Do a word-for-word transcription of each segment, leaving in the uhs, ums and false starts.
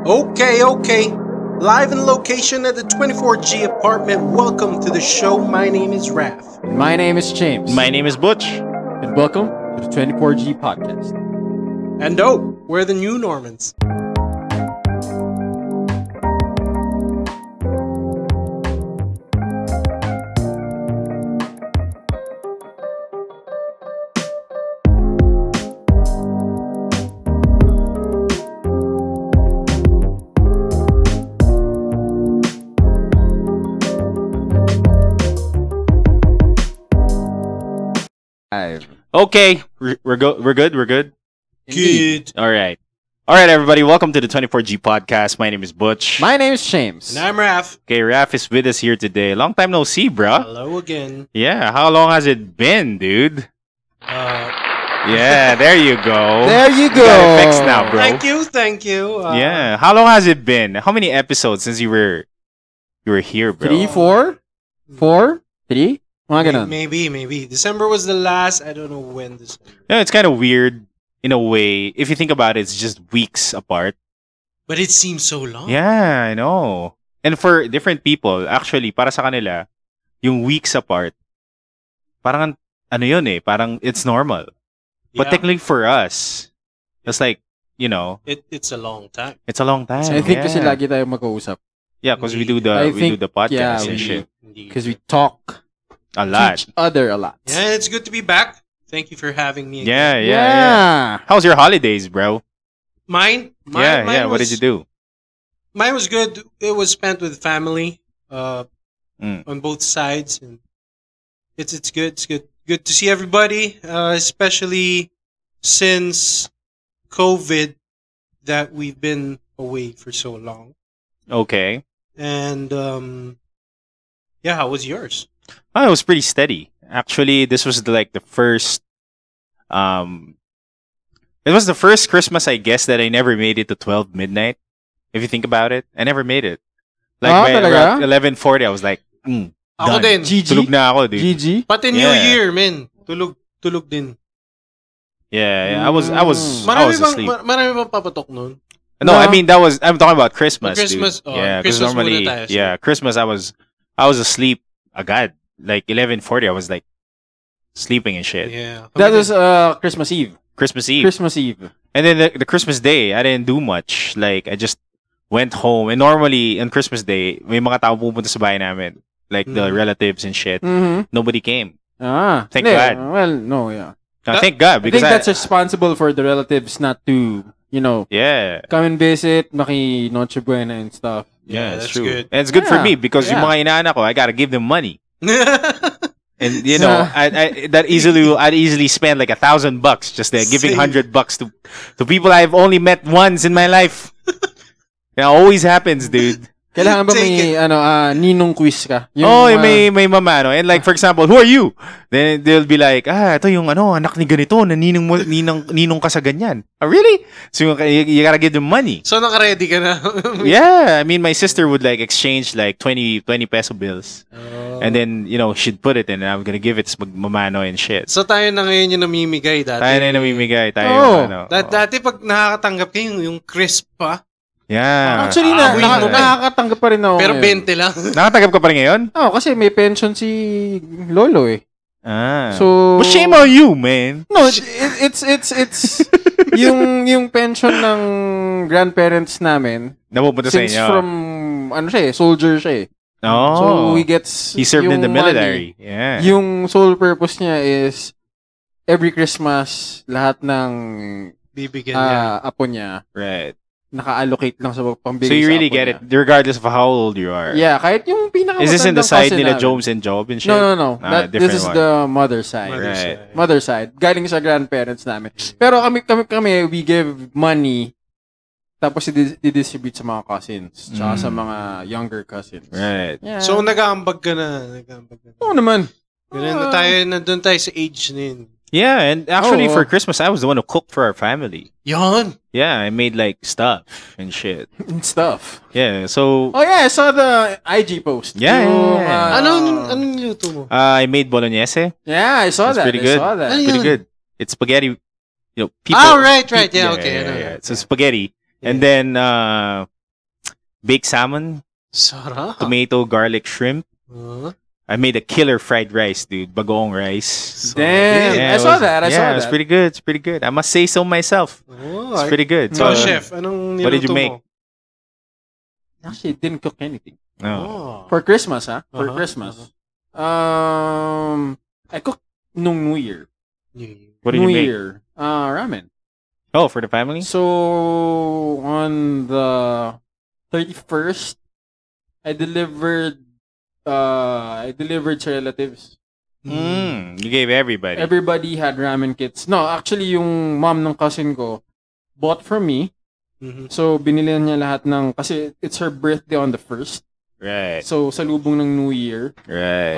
Okay, okay. Live in location at the twenty-four G apartment. Welcome to the show. My name is Raph. And my name is James. My name is Butch. And welcome to the twenty-four G podcast. And oh, we're the new Normans. Okay, we're, we're go we're good. We're good. Good. All right, all right, everybody. Welcome to the twenty-four G podcast. My name is Butch. My name is James. And I'm Raph. Okay, Raph is with us here today. Long time no see, bruh. Hello again. Yeah, how long has it been, dude? Uh, Yeah, there you go. There you You got it fixed go. now, bro. thank you, thank you. Uh, Yeah, how long has it been? How many episodes since you were you were here, bro? Three, four, four, three. Mga may- ganun. Maybe, maybe. December was the last. I don't know when this. Yeah, it's kind of weird in a way. If you think about it, it's just weeks apart. But it seems so long. Yeah, I know. And for different people, actually, para sa kanila, yung weeks apart, parang ano yun eh, parang it's normal. But Yeah. technically for us, it's like, you know, It, it's a long time. it's a long time. I think yeah. kasi lagi tayo mag-uusap. Yeah, because we do the I we think- do the podcast yeah, and we- shit. Indeed. Because we talk A to lot. each other a lot. Yeah, it's good to be back. Thank you for having me again. Yeah, yeah, yeah. How's your holidays, bro? Mine? Mine yeah, mine yeah. What was- did you do? Mine was good. It was spent with family uh, Mm. on both sides. And it's it's good. It's good. Good to see everybody, uh, especially since COVID that we've been away for so long. Okay. And um, yeah, how was yours? Oh, it was pretty steady. Actually, this was the, like the first. Um, it was the first Christmas, I guess, that I never made it to twelve midnight. If you think about it, I never made it. Like Ah, by talaga? around eleven forty, I was like, mm, Ako done. din. G G. Tulog na ako, dude. G G. Pati New Yeah. Year, man. Tulog, tulog din. Yeah, yeah. I was, I was, Mm. I Marami was bang, asleep. ma- marami bang papatok nun? No, No. I mean that was. I'm talking about Christmas. Oh, Christmas, dude. oh, yeah, because Christmas normally, muna tayo, so- yeah, Christmas. I was, I was asleep. Agad, like eleven forty. I was like sleeping and shit. Yeah. That was uh, Christmas Eve. Christmas Eve, Christmas Eve. and then the, the Christmas Day, I didn't do much. Like I just went home, and normally on Christmas Day, may mga tao pupunta sa bahay namin, like the Mhm. relatives and shit. Mm-hmm. Nobody came. Ah. Thank Hindi, God. Well, no, yeah. No, That- thank God I because think that's responsible for the relatives not to, you know, yeah. come and visit, maki Noche Buena and stuff. Yeah, that's it's true. good. And it's good for Yeah, me because yung yeah. mga inaanak ko, I gotta give them money. And you So- know, I, I that easily I'd easily spend like a thousand bucks just there, giving Same. hundred bucks to to people I've only met once in my life. It always happens, dude. Kailangan ba Take may, ano, ah, ninong quiz ka? oh, mga- may may mama no. And like for example, who are you? Then they'll be like, ah, ito yung ano, anak ni ganito, na ninong mo, ninong ninong ka sa ganyan. Oh, really? So you, you gotta give them money. So, naka-ready ka na. Yeah, I mean, my sister would like exchange like twenty twenty peso bills. Oh. And then, you know, she'd put it in and I'm gonna give it to mamano and shit. So, tayo na ngayon yung namimigay dati. Tayo na yung namimigay. Tayo Oo. yung ano. Dat- oo. dati pag nakakatanggap kayo, yung, yung crisp pa. Yeah. Actually, na, Amoy naka, mo pa eh. nakakatanggap pa rin ako Pero ngayon. twenty lang. Nakatagap ka pa rin ngayon? Oo, kasi may pension si Lolo eh. Ah. So, Well, shame on you, man. no, it, it's, it's, it's, yung, yung pension ng grandparents namin, Napupunta sa since inyo. from, ano siya eh, soldier siya eh. oh. So, he gets, He served in yung the military. money, Yeah. yung sole purpose niya is, every Christmas, lahat ng Bibigyan niya. ah, apo niya, Right. naka-allocate lang sa pambili So you sa really apo get niya. it regardless of how old you are. Yeah, kahit yung pinaka Is this in the side nila namin. Jones and Job and shit? No, no, no. Ah, That, different this is one. the mother side. Mother Right. side. Mother side. Galing sa grandparents namin. Pero kami, kami, kami, we give money tapos i- i-distribute sa mga cousins tsaka Mm. sa mga younger cousins. Right. Yeah. So, nag-aambag ka na. Nag-aambag ka na. Oo naman. Ganun na Ah. tayo, nandun tayo sa age na yun. Yeah, and actually Oh, for oh. Christmas I was the one who cooked for our family. Yan. Yeah, I made like stuff and shit. And stuff. Yeah, so Oh yeah, I saw the I G post. Yeah, Yung, yeah, yeah. ah, Anong, anong niluto mo? uh, I made bolognese. Yeah, I saw It's that. pretty I good. saw that. Ano Pretty yun? good. It's spaghetti. You know, people. Ah, right, right. Yeah, Yeah, okay. yeah, ano, yeah. yeah. So spaghetti, and Yeah. then uh, baked salmon, Sarap. tomato, garlic, shrimp. Huh? I made a killer fried rice, dude. Bagoong rice. Damn. Yeah, I it saw was- that. I yeah, saw it was that. pretty good. It's pretty good. I must say so myself. Oh, It's I- pretty good. Ikaw, So, chef, anong niluto what did you make? mo? Actually, didn't cook anything. no. Oh. For Christmas, ha? For Uh-huh, Christmas. Um, I cooked nung New Year. What did New you make? Year. Uh, ramen. Oh, for the family? So, on the thirty-first, I delivered, uh, I delivered to relatives. Mm, you gave everybody. Everybody had ramen kits. No, actually, yung mom ng cousin ko bought from me. Mhm. So, binili niya lahat ng, kasi it's her birthday on the first. right. So, salubong ng New Year. Right.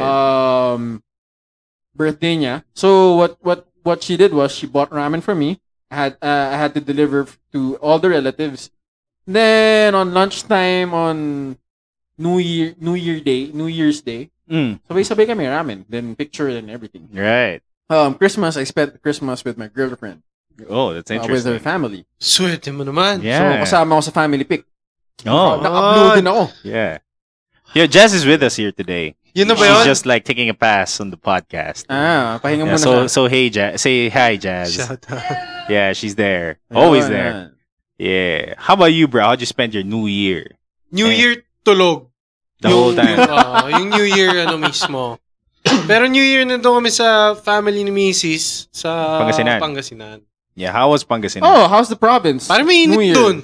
Um, birthday niya. So, what, what, what she did was, she bought ramen from me. I had, uh, I had to deliver to all the relatives. Then, on lunchtime, on New Year, New Year Day, New Year's Day, Mm, sabay-sabay kami ramen. Then, picture and everything. right. Um, Christmas, I spent Christmas with my girlfriend. Oh, that's Uh, with her interesting. family. Swerte mo naman. Yeah. So, kasama ako sa family pic. oh, Naka-upload din ako. yeah. Yeah, Jazz is with us here today. Yun na ba She's yun? just like taking a pass on the podcast. Ah, pahinga Yeah, muna so siya. so hey Jazz, say hi Jazz. Shout out. Yeah, she's there. Always Ayun, there. ayun. Yeah. How about you, bro? How'd you spend your New Year? New Eh. Year, tulog. The yung, whole time. Yung, ah, yung New Year, ano mismo. Pero New Year na doon kami sa family ni Missus sa Pangasinan. Pangasinan. Yeah, how was Pangasinan? Oh, how's the province? Parang New mainit Year. doon.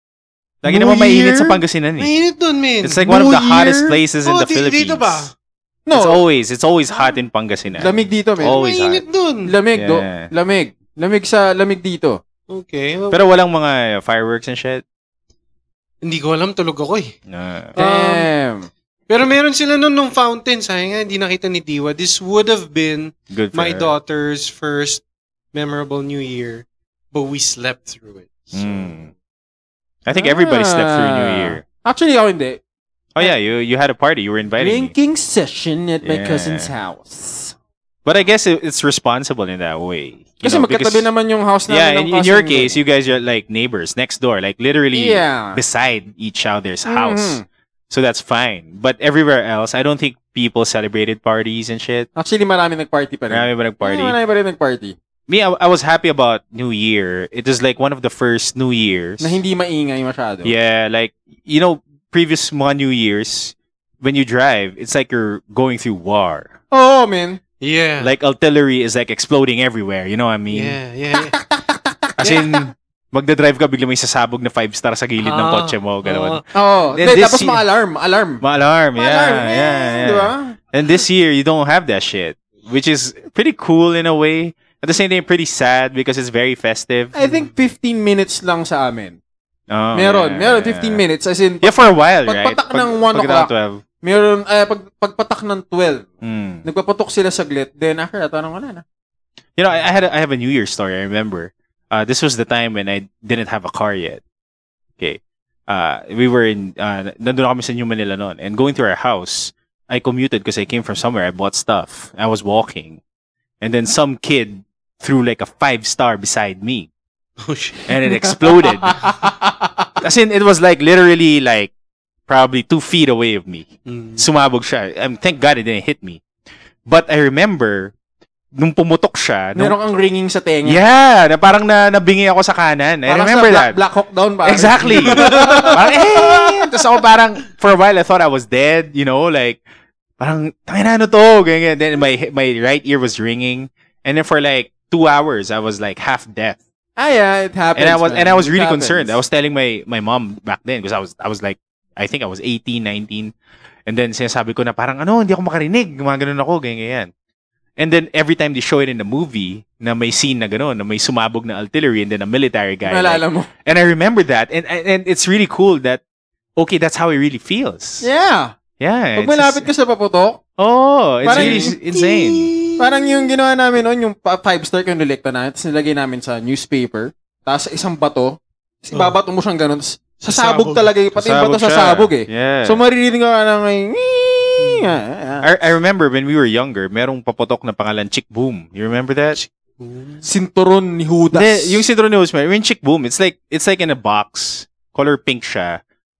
Lagi New naman mainit Year? sa Pangasinan eh. Mainit doon, man. It's like one of New the hottest Year? places in Oh, the di- Philippines. dito ba? No, It's always it's always hot in Pangasinan. lamig dito, man. Always hot. Mainit doon. Lamig, do. Yeah. Lamig. Lamig sa, lamig dito. Okay. well, Pero walang mga fireworks and shit. hindi ko alam, tulog ako eh. No. Damn. Pero meron sila nun nung fountain. Sayang nga, hindi nakita ni Diwa. This would have been Good for my her. daughter's first memorable New Year, but we slept through it. So, Mm. I think everybody slept through New Ah. Year. Actually, ako hindi. Oh yeah, you you had a party. You were inviting me. Drinking session at my Yeah. cousin's house. But I guess it, it's responsible in that way. You Kasi know, magkatabi because- naman yung house namin Yeah, ng in, in cousin your ko. case, you guys are like neighbors next door, like literally Yeah. beside each other's house. Mhm. So that's fine. But everywhere else, I don't think people celebrated parties and shit. Actually, marami nag-party pa rin. Marami ba nag-party? Yeah, marami pa rin nag-party. Me, I, I was happy about New Year. It was like one of the first New Years. Na hindi maingay masyado. Yeah, like, you know, previous mga New Years, when you drive, it's like you're going through war. Oo, man. yeah. Like, artillery is like exploding everywhere. You know what I mean? yeah, yeah, yeah. As in, magdadrive ka, bigla may sasabog na five star sa gilid ng Ah, kotse mo. Gano'n. ah. Oo. Then Hindi, this tapos year- ma-alarm. Alarm. Ma-alarm, yeah, Ma-alarm. yeah, yeah. Di ba? And this year, you don't have that shit. Which is pretty cool in a way. At the same time, pretty sad because it's very festive. I think fifteen minutes lang sa amin. Oh, meron. yeah, meron yeah. fifteen minutes. As in, Yeah, for a while, right? Pagpatak ng one pag o'clock. twelve. meron, eh, pag, pagpatak ng twelve, Mm. nagpapatok sila saglit. Then after that, parang wala na. You know, I, I had a, I have a New Year story. I remember. Uh, this was the time when I didn't have a car yet. Okay. Uh, we were in, uh, nandun kami sa New Manila noon. And going to our house, I commuted because I came from somewhere. I bought stuff. I was walking. And then some kid threw like a five star beside me. Oh, shit. And it exploded. As in, it was like literally like probably two feet away of me. Mm. Sumabog siya. Um, thank God it didn't hit me. But I remember, nung pumutok siya, nung Meron kang ringing sa tenga. yeah, na parang na nabingi ako sa kanan. I Parang remember sa that. Black, Black Hawk Down ba? Exactly. parang, eh! Tapos ako parang, for a while, I thought I was dead, you know, like, parang, tangina ano to? Ganyan. Then my, my right ear was ringing. And then for like two hours, I was like half deaf. Ah, yeah, it happens. And I was, man. and I was It really happens. concerned. I was telling my, my mom back then, because I was, I was like, I think I was eighteen, nineteen. And then sinasabi ko na parang, ano, hindi ako makarinig. Mga ganun ako, ganyan, ganyan. And then every time they show it in the movie, na may scene na gano'n, na may sumabog na artillery and then a military guy. Naalala like- mo. and I remember that. And, and and it's really cool that, okay, that's how it really feels. Yeah. Yeah. Pag it's malapit ka just- sa paputok, Oh, it's Parang- really s- insane. parang yung ginawa namin noon, yung pa- five star yung nilikta namin, tapos nilagay namin sa newspaper, tapos sa isang bato, tapos Oh. ibabato mo siyang ganun, tapos sasabog Sasabog. talaga, yung- pati yung bato siya. sasabog eh. Yeah. So maririnig ka na ng yeah. I, I remember when we were younger, merong paputok na pangalan Chick Boom. You remember that? Sinturon ni Judas. Hindi, yung Cinturon ni Usman, yung Chick Boom, it's like, it's like in a box. Color pink siya.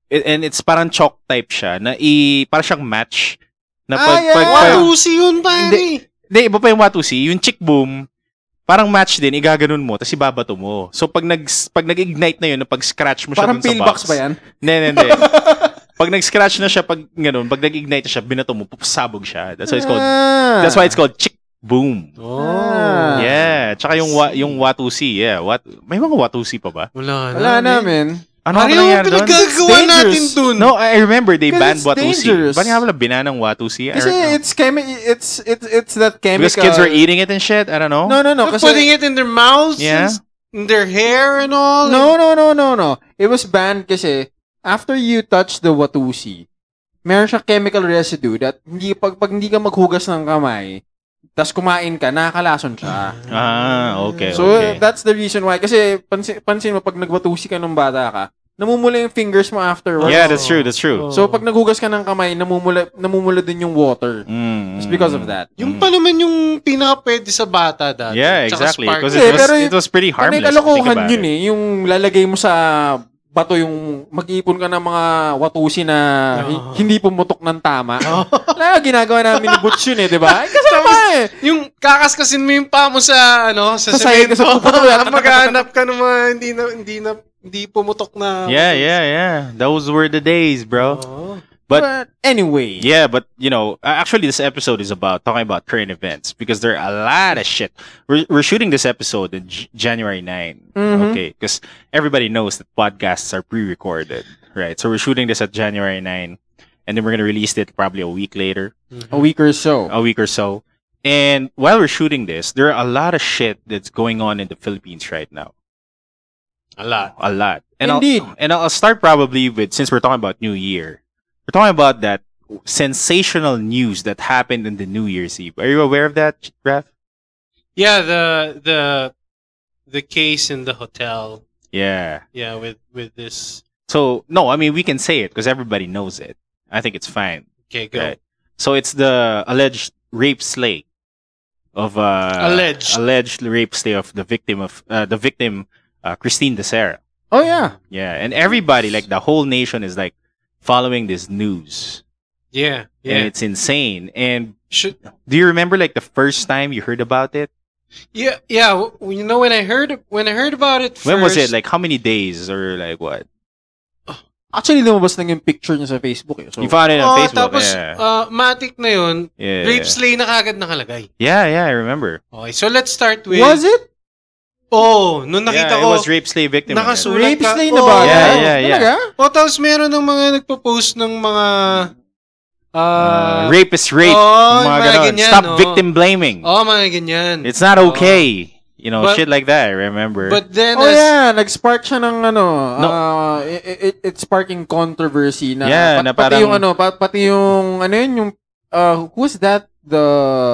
it, and it's parang chalk type siya na i parang siyang match na Ah, yeah. Watusi yun, pare. Hindi, iba pa yung Watusi. Yung chick boom, parang match din, igaganon mo, tapos ibabato mo. So, pag, nag, pag nag-ignite na yun, na pag-scratch mo siya Parang dun sa pillbox box. ba yan? Hindi, hindi, hindi. Pag nag-scratch na siya, pag, ganun, pag nag-ignite na siya, binato mo, pupasabog siya. That's why it's called, Ah. that's why it's called chick boom. Oh. Yeah. Tsaka yung, wa, yung Watusi, yeah. What, may mga Watusi pa ba? Wala na. Wala namin. Ano Pare, ba yung nangyari doon? pinagagawa It's natin dangerous. dun. No, I remember they Because banned it's Watusi. dangerous. Ba't nga wala binanang Watusi? I Kasi don't know. it's chemi- it's it's it's that chemical. Because kids were eating it and shit? I don't know. No, no, no. They're Kasi, putting it in their mouths, Yeah. and in their hair and all. no, no, no, no, no. It was banned kasi after you touch the Watusi, meron siyang chemical residue that hindi pag pag hindi ka maghugas ng kamay, tas kumain ka, nakakalason siya. Ah, okay, So okay. that's the reason why. Kasi pansin, pansin mo pag nagwatusi ka nung bata ka, namumula yung fingers mo afterwards. Yeah, that's true, that's true. So pag naghugas ka ng kamay, namumula namumula din yung water. Mm, It's because of that. Yung pa naman yung pinaka-pwede sa bata dati. Yeah, Tsaka exactly. sparkle. Because Eh, it was, pero it was pretty Harmless. harmless. if you think Kalokohan about yun it. eh. Yung lalagay mo sa bato yung mag-iipon ka ng mga watusi na hi- Oo. hindi pumutok ng tama. Wala, ginagawa namin ni Butch yun eh, di ba? Ay, kasama eh. Yung kakaskasin mo yung paa mo sa ano sa Sa sahig, semento. sa puputol. At maghanap ka ng mga hindi na hindi na hindi pumutok na. Yeah, yeah, yeah. Those were the days, bro. Oh. But But anyway. yeah, but you know, uh, actually, this episode is about talking about current events because there are a lot of shit. We're we're shooting this episode in J- January ninth, Mhm. okay? Because everybody knows that podcasts are pre-recorded, right? So we're shooting this at January ninth, and then we're gonna release it probably a week later, A week or so. a week or so. And while we're shooting this, there are a lot of shit that's going on in the Philippines right now. A lot. A lot. And Indeed. I'll, and I'll start probably with, since we're talking about New Year, we're talking about that sensational news that happened in the New Year's Eve. Are you aware of that, Raf? Yeah, the the the case in the hotel. Yeah. Yeah, with with this. So, no, I mean, we can say it because everybody knows it. I think it's fine. Okay, go. Right. So it's the alleged rape slay of, uh, Alleged. alleged rape slay of the victim of, uh, the victim, uh, Christine De Serra. Oh, yeah. Yeah. And everybody, like the whole nation is like following this news. Yeah, yeah. And it's insane. And Should do you remember like the first time you heard about it? yeah, yeah. w- You know when I heard when I heard about it first. When was it? Like how many days or like what? Actually, lumabas lang yung picture niya sa Facebook eh. So, You found it on Oh, Facebook. tapos yeah. uh, matic na yun. yeah. Rape slay na kagad nakalagay. Yeah, yeah, I remember. Okay, so let's start with. was it? Oh, nung nakita yeah, ko. it was rape slay victim. Nakasulat Rape ka. slay na Oh, ba? Yeah, yeah, yeah. Talaga? Oh, tapos meron ng mga nagpo-post ng mga Uh, uh, rape is rape. oh, mga mga ganon. ganyan, Stop oh. victim blaming. oh, mga ganyan. It's not okay. You know, But- shit like that, I remember. But then Oh as, yeah, nag-spark siya ng ano, No. uh, it, it, it's sparking controversy na, Yeah, pat- na pati parang- yung ano, pa- pati yung ano yun, yung uh, who's that? The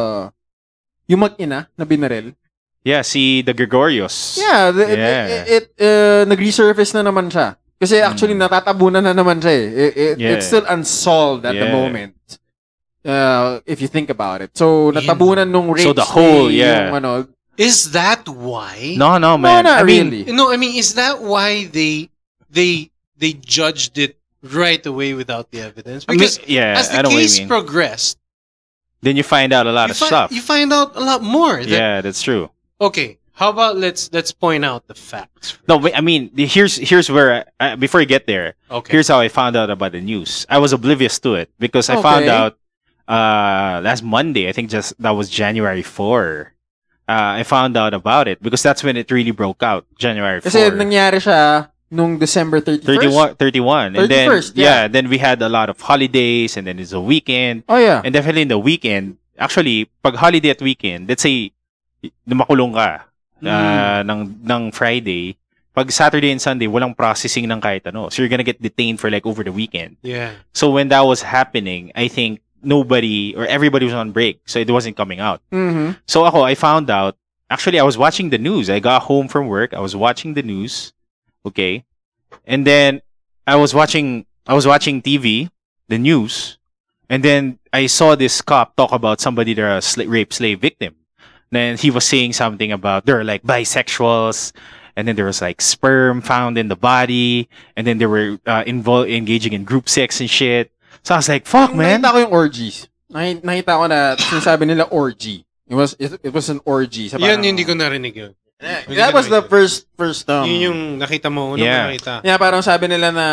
yung mag-ina na binaril? yeah, see the Gregorios. Yeah, the, Yeah. it, it, uh, nag-resurface na naman siya. Kasi actually natatabunan na naman siya eh. It, it, Hmm. Yeah. It's still unsolved at the Yeah. moment. Uh, if you think about it. So natabunan nung rape So the whole, slay, yeah. yung ano. is that why? No, no, man. not I mean, really. No, I mean, is that why they they they judged it right away without the evidence? I mean, Because yeah, as I the know what you case mean. progressed, Then you find out a lot you, of fi- stuff. you find out a lot more. That, Yeah, that's true. Okay, how about let's let's point out the facts. No, wait, I mean, the- here's here's where I, I- before you get there, Okay. here's how I found out about the news. I was oblivious to it because I found Okay. out uh last Monday. I think just that was January fourth. Uh, I found out about it because that's when it really broke out. January Kasi fourth. nangyari siya nung December thirty-first. thirty-one, thirty-one. And then, thirty-first, yeah. yeah. then we had a lot of holidays and then it's a weekend. Oh yeah. And definitely in the weekend, actually, pag holiday at weekend, let's say, makulong ka uh, ng, ng Friday, pag Saturday and Sunday, walang processing ng kahit ano. So you're gonna get detained for like over the weekend. Yeah. So when that was happening, I think nobody or everybody was on break. So it wasn't coming out. Mhm. So ako, I found out, actually, I was watching the news. I got home from work. I was watching the news. Okay. And then I was watching, I was watching T V, the news. And then I saw this cop talk about somebody that a sla- rape slave victim. Then he was saying something about they're like bisexuals and then there was like sperm found in the body, and then they were uh, involved engaging in group sex and shit. So I was like, fuck, man. Nakita ko yung orgies. Nakita, nakita ko na sinasabi nila orgy. It was it, it was an orgy. Sa Yan, parang- hindi ko narinig yun. Hindi That ko was the narinig. first first um. Yun yung nakita mo, unang Yeah. nakita. Yeah, parang sabi nila na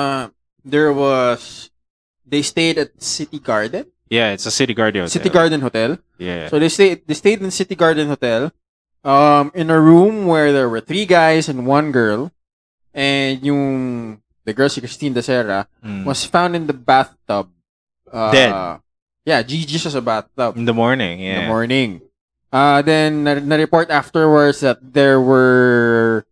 there was they stayed at City Garden, Yeah, it's a City Garden hotel. City Garden Hotel. Yeah. So they stayed they stayed in City Garden Hotel, um, in a room where there were three guys and one girl, and yung the girl si Christine Dacera Mm. was found in the bathtub. Uh, Dead. Yeah, Gigi siya sa bathtub In the morning, in yeah. the morning. Uh, then na- na-report afterwards that there were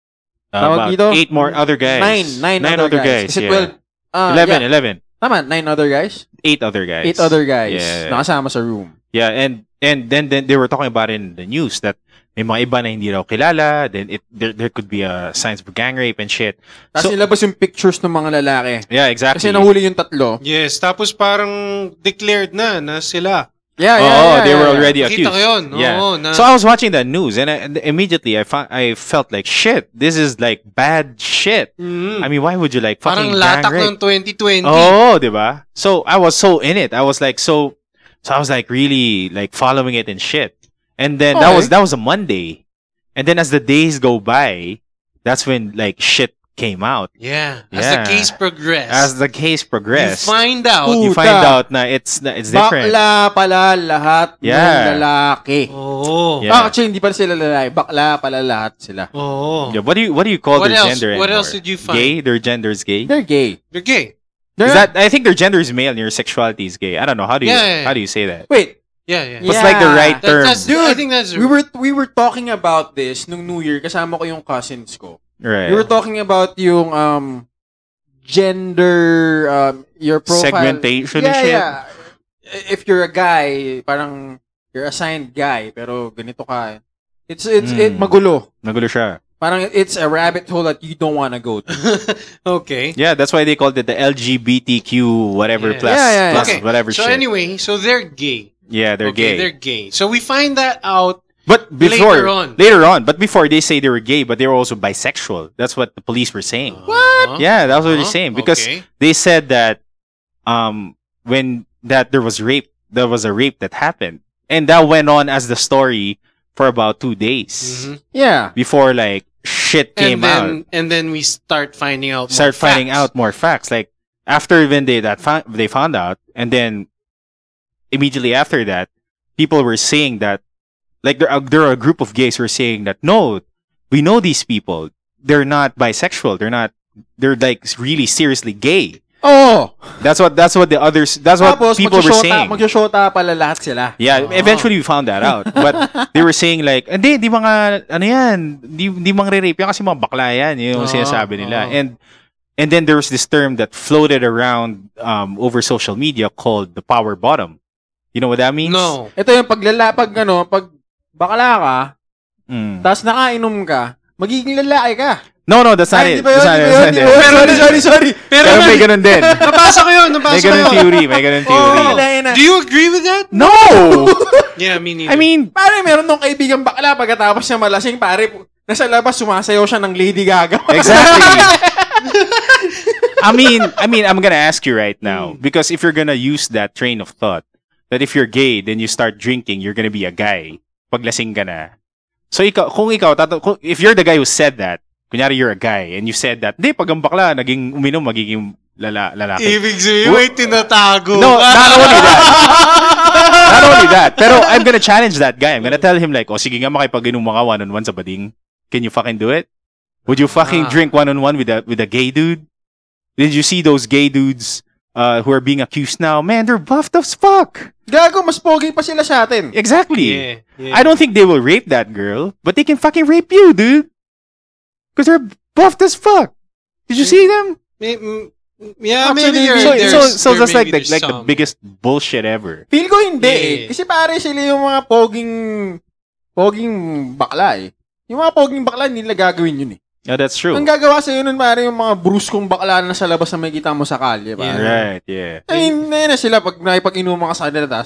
Uh, Tawag about dito? eight more other guys. nine nine, other, guys. Kasi yeah. twelve, uh, eleven, yeah, eleven. tama, nine other guys. Eight other guys. Eight other guys Yeah. nakasama sa room. Yeah, and and then then they were talking about it in the news that may mga iba na hindi raw kilala, then it there, there could be uh, signs of gang rape and shit. Tapos So- nilabas yung pictures ng mga lalaki. Yeah, exactly. Kasi nahuli yung tatlo. Yes, tapos parang declared na na sila. Yeah, Oh, yeah, yeah, they yeah, were yeah. already Nakita accused. ko yun. Yeah. Oo, na- So I was watching that news, and, I, and immediately I found I felt like shit. This is like bad shit. Mm. I mean, why would you like Parang fucking gang latak rape? ng twenty twenty. Oh, diba? So I was so in it. I was like so. So I was like really like following it and shit. And then that Okay. was that was a Monday, and then as the days go by, that's when like shit came out. Yeah. As the Yeah. case progressed, As the case you progressed, find out. you Puta. find out na it's na it's different. Bakla pala lahat Yeah. ng lalaki. Oo. Yeah. Ah, actually, hindi pala sila lalaki. Bakla pala lahat sila. Oo. Yeah, what do you what do you call What their else? gender? What anymore? else did you find? Gay? Their gender is gay. They're gay. They're gay. They're Is that I think their gender is male and your sexuality is gay. I don't know. How do you Yeah, yeah, yeah. how do you say that? Wait. Yeah, yeah. What's like the right That- term? that's, Dude, I think that's We were we were talking about this nung New Year kasama ko yung cousins ko. Right. We were talking about yung um gender um your profile Segmentation and yeah, shit. yeah. If you're a guy, parang you're assigned guy pero ganito ka. It's it's Mm. it magulo. Nagulo siya. Parang it's a rabbit hole that you don't want to go to. okay. Yeah, that's why they called it the L G B T Q whatever Yeah. plus, Yeah, yeah, yeah. plus Okay. whatever So shit. anyway, so they're gay. Yeah, they're okay, gay. They're gay. So we find that out. But before Later on. later on, but before they say they were gay, but they were also bisexual. That's what the police were saying. What? Yeah, that's what they're Uh-huh. saying because Okay. they said that um when that there was rape, there was a rape that happened, and that went on as the story for about two days Mhm. Yeah. before like shit came and then out. and then we start finding out. Start more finding facts. out more facts. Like after when they that found, they found out, and then immediately after that, people were saying that like there are, there are a group of gays who are saying that no, we know these people. They're not bisexual. They're not. They're like really seriously gay. Oh. That's what that's what the others. That's what Tapos people were magsushota- saying. Magsushota pala lahat sila. Yeah, Oh. eventually we found that out. But they were saying like, hindi, di mga, ano yan, di, di mga rape yan kasi mga bakla yan, yung Oh, sinasabi nila. oh. And and then there was this term that floated around um, over social media called the power bottom. You know what that means? No. Ito yung paglala, pag ano, pag bakla ka, Mm. tapos nakainom ka, magiging lalaki ka. No, no, that's not Ay, it. di ba yun? That's not Di it. ba That's yun? Di not ba it. yun? Sorry, sorry, sorry. Pero, Pero may ganun din. nabasa ko yun. May Nabasa ko ganun yun. theory. May ganun theory. Oh, na. Do you agree with that? No! Yeah, me neither. I mean, Pare, meron nung kaibigang bakla pagkatapos niya malasing, pare, nasa labas sumasayaw siya ng Lady Gaga. exactly. I mean, I mean, I'm gonna ask you right now because if you're gonna use that train of thought, that if you're gay, then you start drinking, you're gonna be a guy. Paglasing ka na. So ikaw, kung ikaw, tato, kung, if you're the guy who said that, kunyari you're a guy and you said that, di, pag ang bakla, naging uminom, magiging lala, lalaki. Ibig sabihin, may tinatago. No, not only that. Not only that. Pero I'm gonna challenge that guy. I'm gonna tell him like, oh, sige nga makipag-inom mo ka one-on-one sa bading. Can you fucking do it? Would you fucking Ah. drink one-on-one with a with a gay dude? Did you see those gay dudes uh, who are being accused now? Man, they're buffed as fuck. Gago, mas pogi pa sila sa atin. Exactly. Yeah, yeah. I don't think they will rape that girl, but they can fucking rape you, dude. Because they're buffed as fuck. Did you see them? May- mm, yeah, Actually, maybe there, So, there's, so, so there that's like maybe the, like there's the some. biggest bullshit ever. Feel ko hindi Yeah. eh. Kasi pare sila yung mga poging poging bakla eh. Yung mga poging bakla, hindi nila gagawin yun eh. Yeah, that's true. Ang gagawa sa'yo nun, pare, yung mga bruskong bakla na sa labas na makikita mo sa kalye, pare. Yeah. Right, yeah. I mean, na yun na sila pag nakipag-inuman ka sa kanila, tas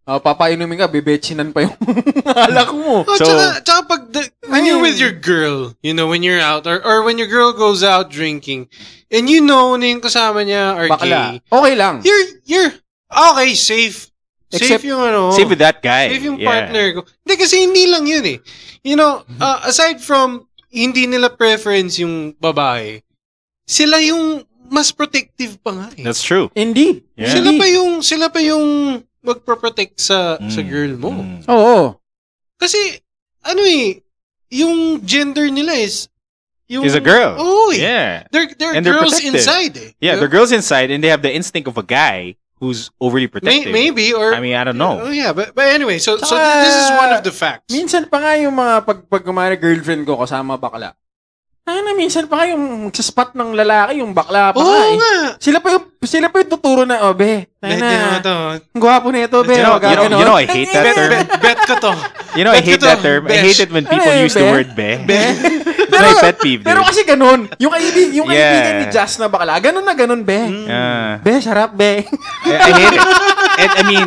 Uh, papainumin ka, bebechinan pa yung alak mo. Oh, So- tsaka, tsaka pag the, when you're with Ayun. your girl, you know, when you're out, or, or when your girl goes out drinking, and you know na yung kasama niya are Bakla. gay, Okay lang. you're, you're, okay, safe. Except- safe yung ano. Same with that guy. Safe yung Yeah. partner ko. Hindi, kasi hindi lang yun eh. You know, uh, aside from, hindi nila preference yung babae, sila yung mas protective pa nga eh. That's true. Indeed. Yeah. Sila Indeed. pa yung, sila pa yung magpro-protect sa, Mm. sa girl mo. Mm. Oo. Kasi, ano eh, yung gender nila is, yung, Is a girl. Oh, eh. Yeah. They're, they're And they're girls protected. inside eh. Yeah, they're girls inside and they have the instinct of a guy who's overly May, protective. maybe, or, I mean, I don't know. Oh, yeah, but, but anyway, so, so Tsaka, this is one of the facts. Minsan pa nga yung mga pag, pag kumari girlfriend ko kasama bakla. Ay na, minsan pa nga yung sa spot ng lalaki, yung bakla pa Oo nga eh. nga. Sila pa yung, sila pa yung tuturo na, oh, be, tayo Hindi na. naman to. Ang gwapo na ito, be. You know, wag you know, ganon. you know I hate that Bet, term. bet, bet ko to. You know, I Bet hate ko to, that term. I besh. hate it when people Ano yun, use the be? word be. Be? It's my pet peeve, Pero dude. kasi ganun, yung, kaibig, yung Yeah. kaibigan ni Jazz na bakla, ganun na ganun, be. Uh, Be, sarap, be. I, I hate it. And, I mean,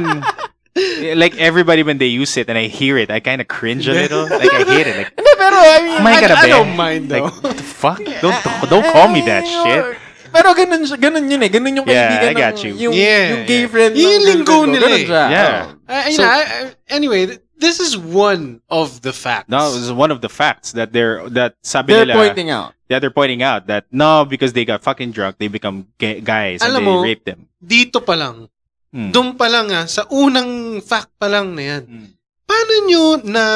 like everybody when they use it and I hear it, I kind of cringe a little. Like I hate it. Like, Hindi, pero, I mean, am I gonna I be? don't mind, though. Like, what the fuck? Don't don't call me that shit. Pero ganun, siya- ganun yun eh. Ganun yung Yeah, kaibigan I got ng, you. yung, Yeah, yung gay yeah. friend Yun yung ng linggo girlfriend ko. nila Ganun eh. siya. Yeah. Oh. Uh, you So- know, I, I, anyway, th- this is one of the facts. No, it was one of the facts that they're that sabi They're nila, pointing out. yeah, they're pointing out that no, because they got fucking drunk, they become gay, guys and Alam they mo, rape them. Dito pa lang. Hmm. Doon pa lang ah, sa unang fact pa lang na yan. Hmm. Paano nyo na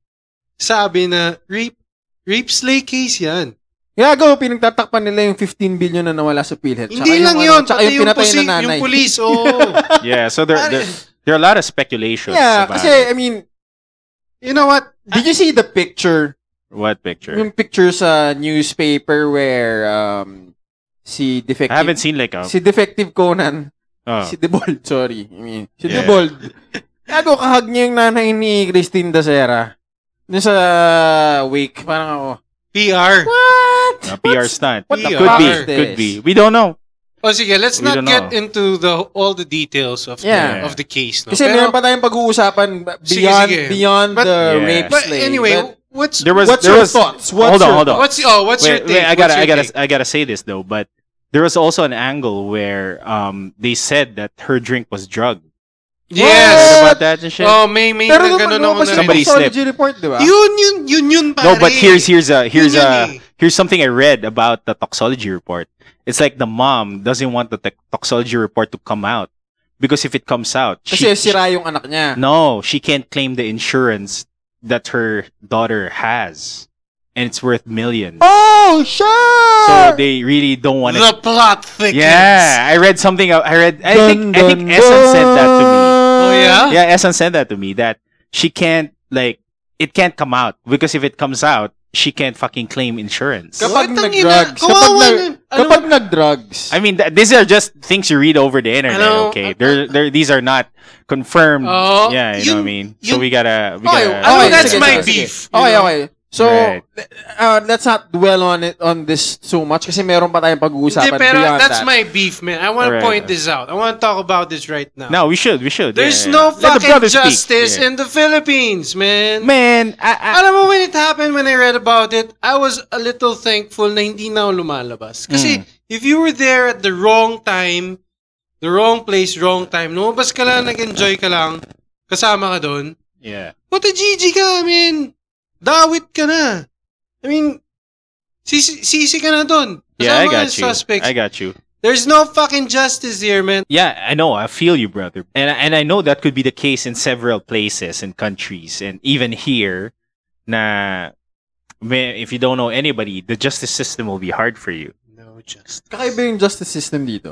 sabi na rape, rape slay case yan? Gago, pinagtatakpan nila yung fifteen billion na nawala sa PhilHealth. Tsaka Hindi yung lang ano, yun, Tsaka pati yung yung, pinatay pusi, na nanay. yung police, oh. Yeah, so there, there there are a lot of speculations. Yeah, about kasi, it. I mean, You know what? did you see the picture? What picture? Yung picture sa newspaper where um si I defective haven't seen like a. si defective Conan, Oh. si Debold, sorry. I mean, si Yeah. Debold. Gago, kahag niya yung nanay ni Christine Dacera. Dun sa wake, parang ako, P R. what? A P R stunt. What the could fuck be, is this? could be. We don't know. O sige, let's We not don't get know. into the all the details of Yeah. the, of the case. No? Kasi Pero- meron pa tayong pag-uusapan beyond Sige, sige. beyond But- the Yeah. rape But slave. anyway, But what's There was what's there your was. thoughts? What's hold on, your hold on. what's oh what's your Wait, take? wait, I gotta, What's I your gotta, take? I gotta say this though. But there was also an angle where um they said that her drink was drugged. Yes. Heard about that and shit? Oh, may may Pero na naman, ganun no, ako kasi na. Somebody may toxicology report, di ba? Yun yun yun yun pare. No, but here's here's a here's Yun yun a eh. here's something I read about the toxology report. It's like the mom doesn't want the te- toxology report to come out because if it comes out, Kasi she, sira yung anak niya. no, she can't claim the insurance that her daughter has, and it's worth millions. Oh, sure! So they really don't want The to. plot thickens. Yeah, I read something. I read. I think. I think Dun, Essen said that to me. Oh yeah. Yeah, Essen said that to me that she can't like it can't come out because if it comes out, she can't fucking claim insurance. Kapag What ang nag-drugs. ina? Kapag, Kawawa nag, na- ano kapag nag-drugs. I mean, th- these are just things you read over the internet. Ano, okay, uh, they're, they're these are not confirmed. Oh, yeah, you know what I yun- mean. So yun- we gotta we Okay, gotta. Ano, okay, that's sige, my sige, beef, sige. you Okay, know? okay. So, Right. uh, let's not dwell on it on this so much kasi meron pa tayong pag-uusapan Hindi, pero beyond that's that. my beef, man. I want to Alright. point this out. I want to talk about this right now. No, we should we should. There's yeah, no yeah. Let the fucking brothers speak. justice Yeah. in the Philippines, man. Man, I, I, Alam mo, when it happened, when I read about it, I was a little thankful na hindi na ako lumalabas. Kasi, Mm. if you were there at the wrong time, the wrong place, wrong time, lumabas ka lang, nag-enjoy ka lang, kasama ka doon, yeah. what a G G ka, man. Dawit ka na. I mean, sisi, sisi ka na doon. Yeah, I Kasama ka got ng you. suspects. I got you. There's no fucking justice here, man. Yeah, I know. I feel you, brother. And and I know that could be the case in several places and countries, and even here. Na, may- if you don't know anybody, the justice system will be hard for you. No justice. Kakaiba yung justice system dito.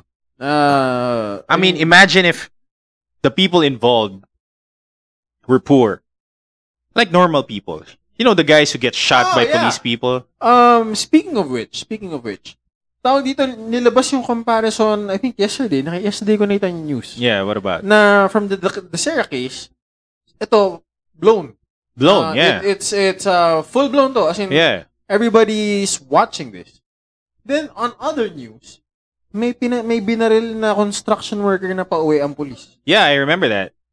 Uh, I mean, imagine if the people involved were poor, like normal people. You know, the guys who get shot Oh, by yeah. police people. Um, speaking of which, speaking of which, tawag dito, nilabas yung comparison, I think yesterday, naka yesterday ko nakita yung news. Yeah, what about Na from the, the, the Sarah case, ito, blown. Uh, blown? yeah, It, it's, it's uh, full blown to. As in, yeah. everybody's watching this. Then, on other news, may, pina, may binaril na construction worker na pauwi ang police. Yeah, I remember that.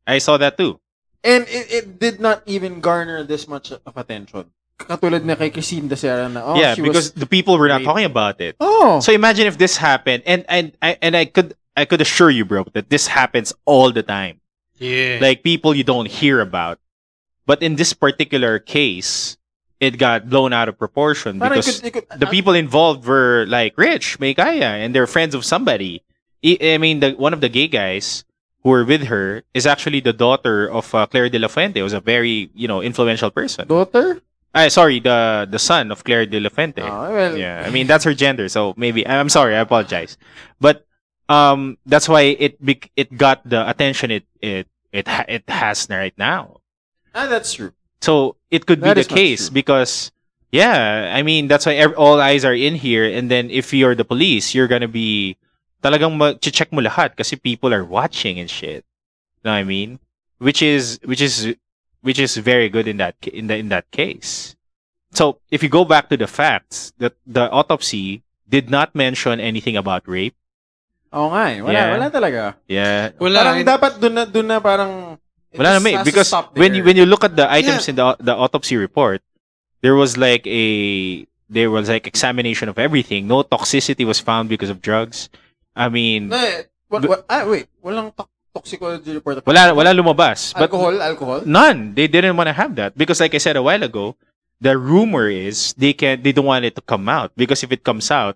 I saw that too. And it, it did not even garner this much of attention. Katulad na kay Christine Dacera na, oh, yeah, she because was... the people were not raped. talking about it. Oh! So imagine if this happened, and and I and I could I could assure you, bro, that this happens all the time. Yeah. Like people you don't hear about, but in this particular case, it got blown out of proportion Parang because it could- it could- the people involved were like rich, may kaya, and they're friends of somebody. I, I mean, the one of the gay guys who were with her is actually the daughter of uh, Claire de la Fuente, who was a very you know influential person. Daughter? Uh, sorry, the the son of Claire de la Fuente. Oh, well, Yeah, I mean that's her gender, so maybe I'm sorry, I apologize, but um, that's why it bec- it got the attention it it it ha- it has right now. Ah, that's true. So it could That be is the much case true. because yeah, I mean that's why ev- all eyes are in here, and then if you're the police, you're gonna be talagang check mo lahat kasi people are watching and shit. Know what I mean? Which is which is which is very good in that ca- in the in that case. So if you go back to the facts, that the autopsy did not mention anything about rape. Oo nga eh. Wala, Yeah. wala talaga. Yeah, Wala. Parang and- dapat dun na, dun na parang... it wala just naman eh, has to because stop when you there. when you look at the items Yeah. in the the autopsy report, there was like a there was like examination of everything. No toxicity was found because of drugs. I mean, No, eh, what, what, ah, wait. Walang to- toxicology report. wala wala lumabas. But Alcohol, alcohol. none. They didn't want to have that because, like I said a while ago, the rumor is they can they don't want it to come out because if it comes out,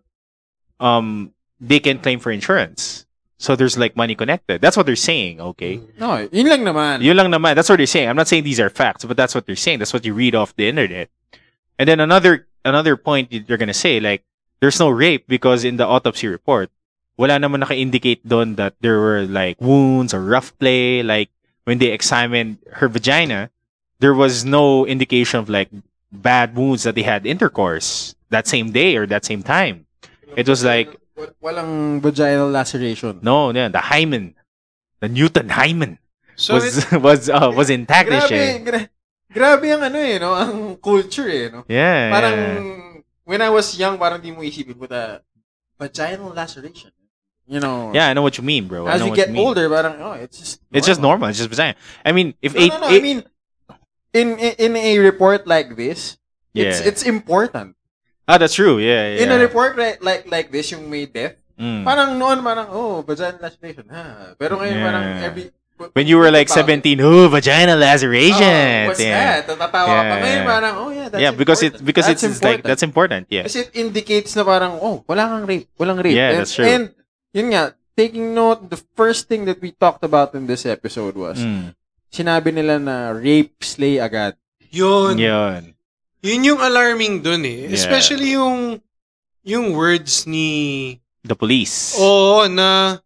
um, they can claim for insurance. So there's like money connected. That's what they're saying. Okay, No, yun lang naman. yun lang naman. That's what they're saying. I'm not saying these are facts, but that's what they're saying. That's what you read off the internet. And then another another point you're gonna say like there's no rape because in the autopsy report, wala naman naka-indicate doon that there were like wounds or rough play. Like when they examined her vagina, there was no indication of like bad wounds that they had intercourse that same day or that same time. It was like Wal- Walang vaginal laceration. no, no, the hymen, the Newton hymen So was it, was uh, was intact and Grabe, shit. gra- grabe ang ano eh, no? Ang culture eh, no? Yeah. Parang, yeah. when I was young, parang di mo isipin po na vaginal laceration. You know, Yeah, I know what you mean, bro. I as know you what get you mean. older, parang, oh, it's just It's just normal. It's just vagina. I mean, if No, eight, no, no. eight- I mean, in, in in a report like this, it's Yeah. it's important. ah, that's true. Yeah, yeah. In a report like like like this, yung may death, Mm. parang noon, parang, oh, vaginal laceration, ha? Pero ngayon, Yeah. parang every... When you were like about it, seventeen, oh, vagina Oh, laceration. what's yeah. that? Tatatawa Yeah, pa ngayon, yeah. parang, oh yeah, that's yeah, because it important. because That's it's, it's like important. that's important. Yeah. Kasi it indicates na parang, oh, wala kang rape. Walang rape. Yeah, and, that's true. And, yun nga, taking note, the first thing that we talked about in this episode was, Mm. sinabi nila na rape, slay agad. yun. Yun. Yun yung alarming dun eh. Yeah. Especially yung yung words ni The police. oo na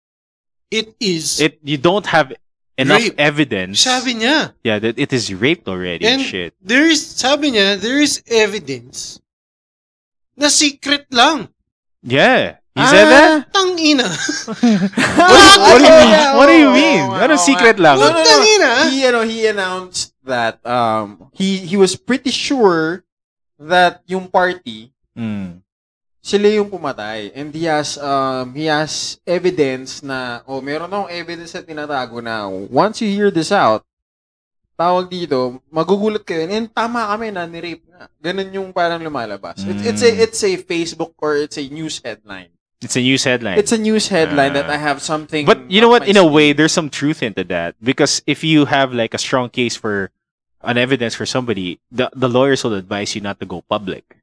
it is It you don't have enough Rape. evidence. sabi niya. Yeah, that it is raped already and And shit. there is sabi niya there is evidence na secret lang. Yeah. You Ah, said that? Tangina. What, what do you mean? yeah, What do you oo, mean? oo, Ano oo, secret nga. lang? No, no, no. Tangina. He, you know, he announced that um he he was pretty sure that yung party Mm. sila yung pumatay, and he has um he has evidence na oh meron akong evidence na tinatago na once you hear this out, tawag dito, magugulat kayo and tama kami na ni-rape nga. Ganun yung parang lumalabas. It's it's a Mm. it's a Facebook or it's a news headline. It's a news headline. It's a news headline that Ah. I have something. But you know up what? my In a sleeve. way, there's some truth into that because if you have like a strong case for an evidence for somebody, the the lawyers will advise you not to go public.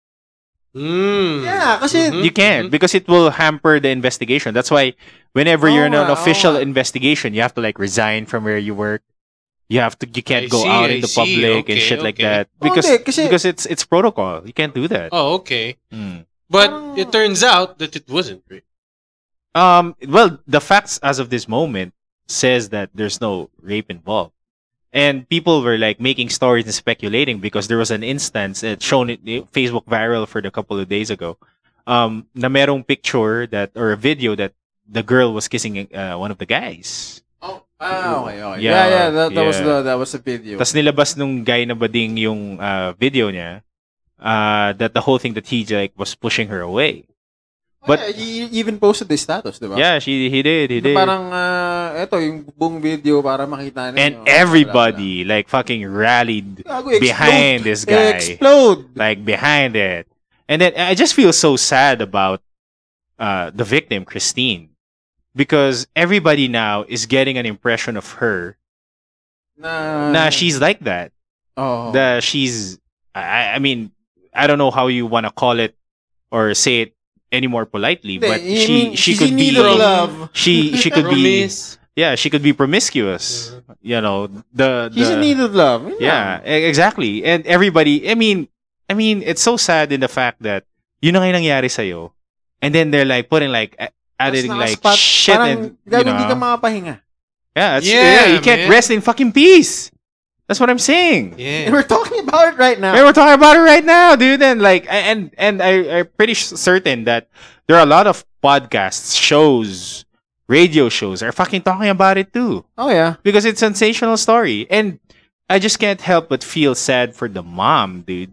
Mm. Yeah, kasi Mhm. You can't because it will hamper the investigation. That's why whenever you're in Oo an nga, official oo nga. investigation, you have to like resign from where you work. You have to. You can't I go see, out I in the see. public and Okay, shit like okay. that Oh, because hindi, kasi- because it's it's protocol. You can't do that. Oh, okay. Mm. But Parang- it turns out that it wasn't rape. Um. Well, the facts as of this moment says that there's no rape involved, and people were like making stories and speculating because there was an instance that shown it Facebook viral for a couple of days ago. Um, na merong picture that or a video that the girl was kissing uh, one of the guys. Oh, ah, okay, okay. Yeah, Yeah, yeah, that, that was yeah. the that was the video. Tapos nilabas nung guy na bading yung uh, video niya uh, that the whole thing that he like was pushing her away. But yeah, he even posted the status, di ba? yeah, she he did, he Na did. parang, uh, eto, yung buong video para makita ninyo. And everybody like fucking rallied Gago, explode. behind this guy. Explode! Like behind it. And then I just feel so sad about uh the victim, Christine. Because everybody now is getting an impression of her. Na, Nah, she's like that. oh. The she's I, I mean, I don't know how you wanna call it or say it any more politely, Hindi, but I she mean, she she's could in be need of love. she she could be Promise. yeah, she could be promiscuous. You know, the She's the, in need of love. yeah, e- exactly. And everybody, I mean, I mean, it's so sad in the fact that yun na nga yung nangyari sa'yo. And then they're like putting like a- adding Tapos like nakaspot, shit parang, and you gago, hindi ka know. makapahinga. Yeah, it's, Yeah, yeah, you can't man. rest in fucking peace. That's what I'm saying. Yeah. We're talking about it right now. Man, we're talking about it right now, dude. And like, and and I, I'm pretty sh- certain that there are a lot of podcasts, shows, radio shows are fucking talking about it too, Oh, yeah. because it's a sensational story. And I just can't help but feel sad for the mom, dude.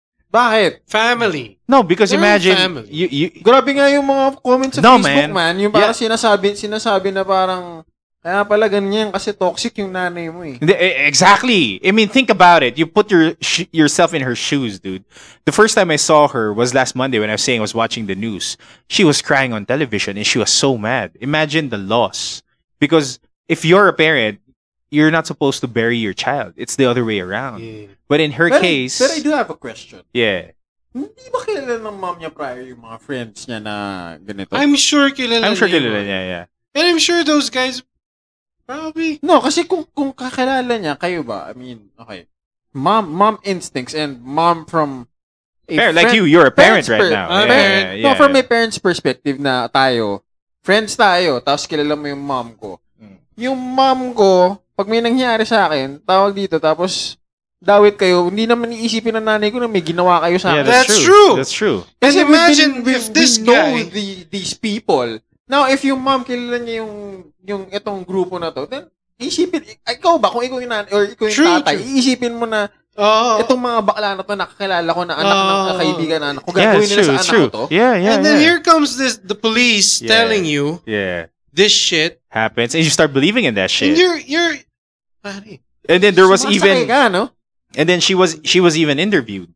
Bakit? Family. No, because They're imagine family. you you Grabe nga yung mga comments sa No, Facebook, man. man. Yung parang sinasabi, sinasabi na parang, kaya pala ganyan kasi toxic yung nanay mo eh. Hindi, eh, exactly. I mean, think about it. You put your sh- yourself in her shoes, dude. The first time I saw her was last Monday when I was saying I was watching the news. She was crying on television and she was so mad. Imagine the loss. Because if you're a parent, you're not supposed to bury your child. It's the other way around. Yeah. But in her Pero, case, pero I do have a question. yeah. Hindi ba kilala ng mom niya prior yung mga friends niya na ganito? I'm sure kilala I'm sure niya kilala yun. niya, yeah. And I'm sure those guys probably. No, kasi kung kung kakilala niya, kayo ba? I mean, okay. Mom mom instincts and mom from a Fair, like friend- you, you're a parent parents right per- now. Ah, Yeah, parent. yeah, No, yeah, from yeah. my parents' perspective na tayo, friends tayo, tapos kilala mo yung mom ko. Mm. Yung mom ko, pag may nangyari sa akin, tawag dito, tapos dawit kayo, hindi naman iisipin ng nanay ko na may ginawa kayo sa Yeah, akin. that's, That's true. true. That's true. And Kasi we've imagine been- we- if this we know guy. the, these people. Now, if yung mom kilala niya yung yung itong grupo na to, then isipin, ikaw ba, kung ikaw yung nanay, or ikaw yung True, tatay, true. iisipin mo na, Oh. itong mga bakla na to, nakakilala ko na anak ng Oh. kaibigan na anak ko, Yeah, gagawin it's nila true. sa It's anak true. ko to. Yeah, yeah, and then yeah. here comes this the police Yeah. telling you Yeah. this shit. Happens. And you start believing in that shit. And you're you're Pare, And then there was Sumasakay even ka, no? and then she was she was even interviewed.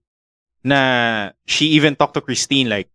Na she even talked to Christine like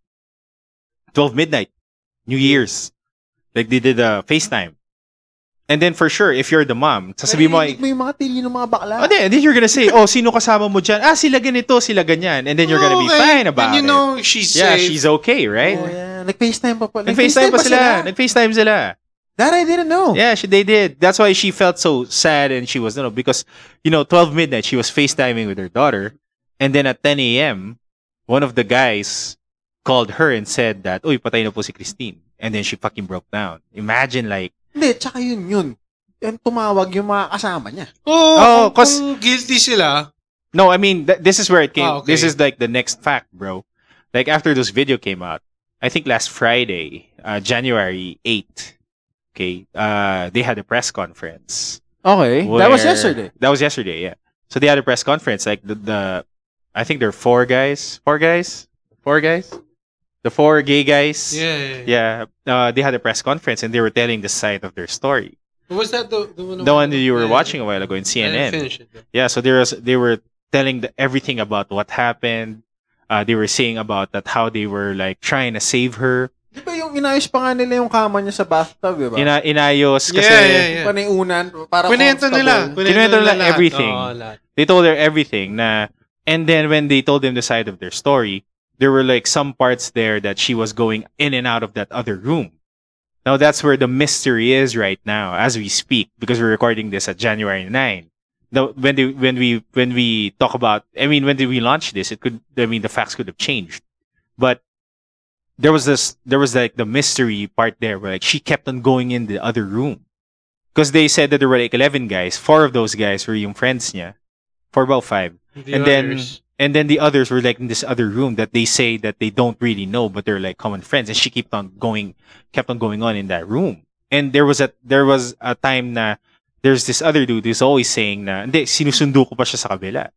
twelve midnight, New Year's. Like they did a FaceTime. And then for sure, if you're the mom, sasabihin mo, Narinig mo yung mga tili ng mga bakla. oh, then, and then you're gonna say, oh, sino kasama mo dyan? Ah, sila ganito, sila ganyan. And then you're gonna be okay. fine about and you it. know she's Yeah, safe. she's okay, right? Oh, yeah. Nag-FaceTime pa pa. Nag-FaceTime pa sila. Nag-FaceTime sila. That I didn't know. Yeah, she, they did. That's why she felt so sad and she was, you know, because, you know, twelve midnight, she was FaceTiming with her daughter. And then at ten a.m., one of the guys called her and said that, uy, patay na po si Christine. And then she fucking broke down. Imagine like, Hindi, tsaka yun yun. Yan tumawag yung mga kasama niya. Oh, Oh, kung, 'cause- kung guilty sila. no, I mean, th- this is where it came. Ah, okay. This is like the next fact, bro. Like after this video came out, I think last Friday, uh, January eighth, okay, uh, they had a press conference. Okay. That was where- yesterday. That was yesterday, yeah. So they had a press conference. Like the, the I think there are four guys. Four guys? Four guys? The four gay guys. Yeah. yeah, yeah. Yeah. Uh, they had a press conference and they were telling the side of their story. Was that the the one? The one that you were Yeah. watching a while ago in I C N N. didn't finish it. though. Yeah, so there was they were telling the, everything about what happened. Uh, they were saying about that how they were like trying to save her. Di ba yung inayos pa nga nila yung kama niya sa bathtub, di ba? Ina inayos kasi Yeah, yeah, yeah. Paniunan, para Kwento nila. comfortable. Kinuwento nila lahat. everything. Oo, lahat. they told her everything na, and then when they told them the side of their story, there were like some parts there that she was going in and out of that other room. Now that's where the mystery is right now as we speak, because we're recording this at January ninth. The, when they, when we when we talk about, I mean, when did we launch this? It could, I mean, the facts could have changed, but there was this, there was like the mystery part there where like she kept on going in the other room, because they said that there were like eleven guys. Four of those guys were yung friends niya, four about five, The and then others. and then the others were like in this other room that they say that they don't really know, but they're like common friends. And she kept on going, kept on going on in that room. And there was a there was a time na there's this other dude who's always saying na, hindi, sinusundo ko pa siya sa kabila.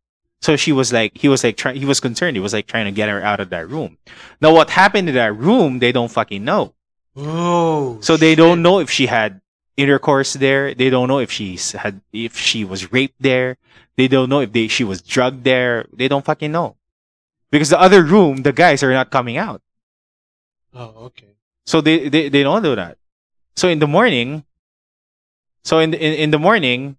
So she was like, he was like, try, he was concerned. He was like trying to get her out of that room. Now, what happened in that room, they don't fucking know. Oh. So they shit. don't know if she had intercourse there. They don't know if she's had, if she was raped there. They don't know if they, she was drugged there. They don't fucking know. Because the other room, the guys are not coming out. Oh, okay. So they, they, they don't do that. So in the morning, so in the, in, in the morning,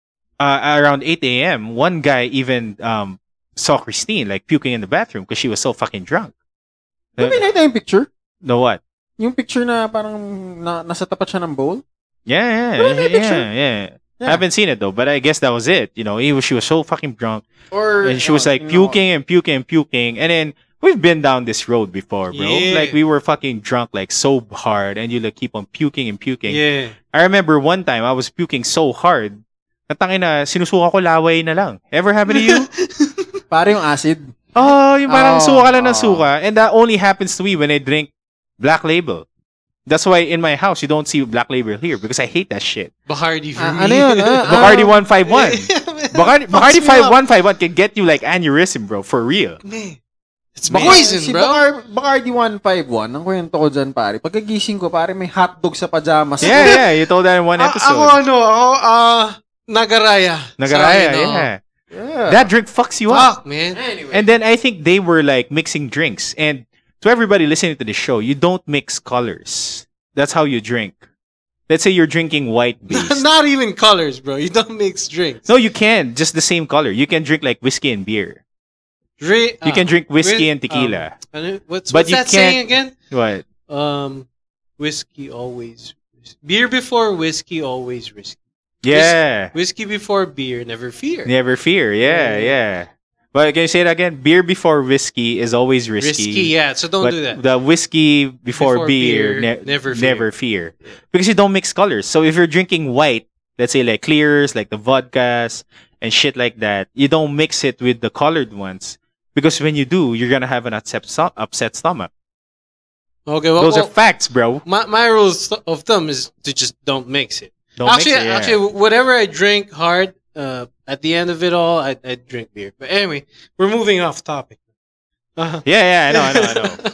uh, around eight a.m., one guy even um saw Christine like puking in the bathroom because she was so fucking drunk. Di ba nakita yung picture? The what? Yung picture na parang na, nasa tapat siya ng bowl? Yeah, yeah, Wala na yung yeah, picture. yeah, Yeah. I haven't seen it though, but I guess that was it. You know, he was, she was so fucking drunk, Or, and she was oh, like you know, puking and puking and puking, and then we've been down this road before, bro. Yeah. Like we were fucking drunk, like so hard, and you like keep on puking and puking. Yeah. I remember one time I was puking so hard, natangin na sinusuka ko laway na lang. Ever happened to you? Pare yung acid. Oh, yung parang Oh, suka lang ng oh. suka, and that only happens to me when I drink Black Label. That's why in my house you don't see Black Label here because I hate that shit. Bacardi for Ah, me. ano yun? Ah, ah. Bacardi one fifty-one. Bacardi, Fucks Bacardi me up. one fifty-one can get you like aneurysm, bro, for real. Man. It's Baka- poison, si bro. Bacar, Bacardi one fifty-one, ang kwento ko dyan, pare. Pagkagising ko, pare, may hotdog sa pajamas. Yeah, yeah, you told that in one A- episode. ako ano, ako, ah, Nagaraya. Nagaraya, Sa, you know, yeah. Yeah. That drink fucks you up. Fuck, man. Anyway. And then I think they were like mixing drinks. And to everybody listening to the show, you don't mix colors. That's how you drink. Let's say you're drinking white base. Not even colors, bro. You don't mix drinks. No, you can. Just the same color. You can drink like whiskey and beer. Dri- You ah, can drink whiskey whis- and tequila. um, ano- what's But what's you that saying can't- again? What? Um, whiskey always. Beer before whiskey, always risky. Yeah. Whiskey before beer, never fear. Never fear. Yeah, Yeah. yeah. But can you say it again? Beer before whiskey is always risky. Risky, yeah. So don't but do that. the whiskey before, Before beer, beer, ne- never never fear. fear. Because you don't mix colors. So if you're drinking white, let's say like clears, like the vodkas and shit like that, you don't mix it with the colored ones. Because when you do, you're gonna have an upset, sto- upset stomach. Okay, well, Those well are facts, bro. my my rules of thumb is to just don't mix it. Don't actually, mix it, yeah. actually, whatever I drink hard, uh, at the end of it all, I I drink beer. But anyway, we're moving off topic. Uh, yeah, yeah, I know, I know, I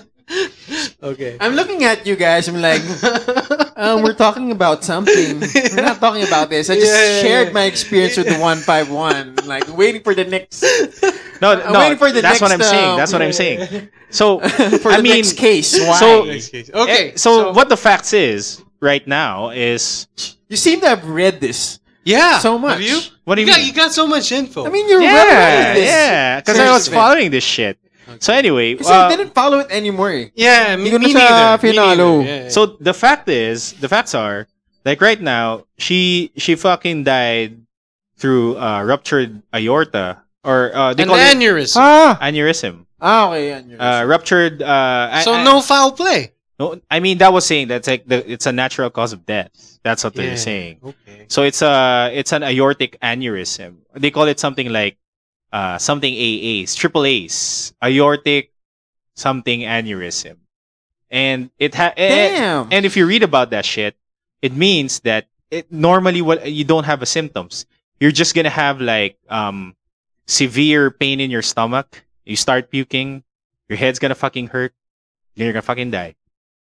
know. Okay. I'm looking at you guys. I'm like, um, we're talking about something. We're not talking about this. I just Yeah, yeah, shared yeah. my experience with the one fifty-one. Like, waiting for the next. No, I'm no, waiting for the that's what I'm next, saying. um, That's what I'm saying. So, for I the mean, next case. Why? so- Next case. Okay. eh, so, what the facts is right now is you seem to have read this. Yeah. so much. Have you? what do you You got, mean? you got so much info. I mean, you're well Yeah, read this. yeah, because I was Seriously. following this shit. So anyway, Kasi uh, I didn't follow it anymore. eh. yeah, me, Hindi ko na me siya neither. Me finalo. neither. Yeah, yeah. so the fact is, the facts are like right now, she she fucking died through uh, ruptured aorta or uh, they an call it aneurysm. Ah! aneurysm. Ah, okay. Yan, yun. Uh, ruptured. Uh, I- so I, no foul play. no. I mean, that was saying that's like the, it's a natural cause of death. That's what they're Yeah. saying. Okay. So it's a it's an aortic aneurysm. They call it something like uh something A A's, triple A's, aortic something aneurysm, and it ha- eh, Damn. and if you read about that shit, it means that it normally what you don't have a symptoms. You're just gonna have like um severe pain in your stomach. You start puking, your head's gonna fucking hurt, then you're gonna fucking die.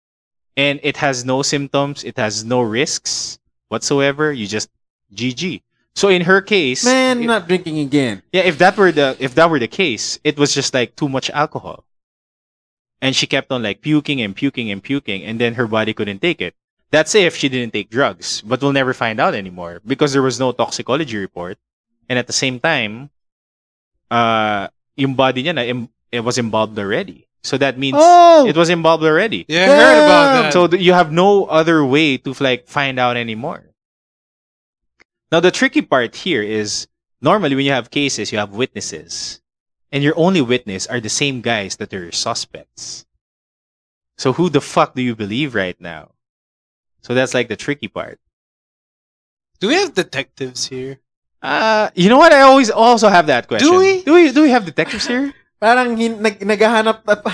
And it has no symptoms, it has no risks whatsoever. You just G G. So in her case, Man, if- not drinking again. yeah, if that were the if that were the case, it was just like too much alcohol. And she kept on like puking and puking and puking, and then her body couldn't take it. That's if she didn't take drugs, but we'll never find out anymore because there was no toxicology report. And at the same time, uh, yung body niya na im- it was involved already. So that means Oh! it was involved already. Yeah, I heard about Damn. that. So th- you have no other way to like find out anymore. Now the tricky part here is normally when you have cases, you have witnesses, and your only witness are the same guys that are your suspects. So who the fuck do you believe right now? So that's like the tricky part. Do we have detectives here? Uh, you know what? I always also have that question. Do we? Do we? Do we have detectives here? Parang hin- nag- naghahanap. at-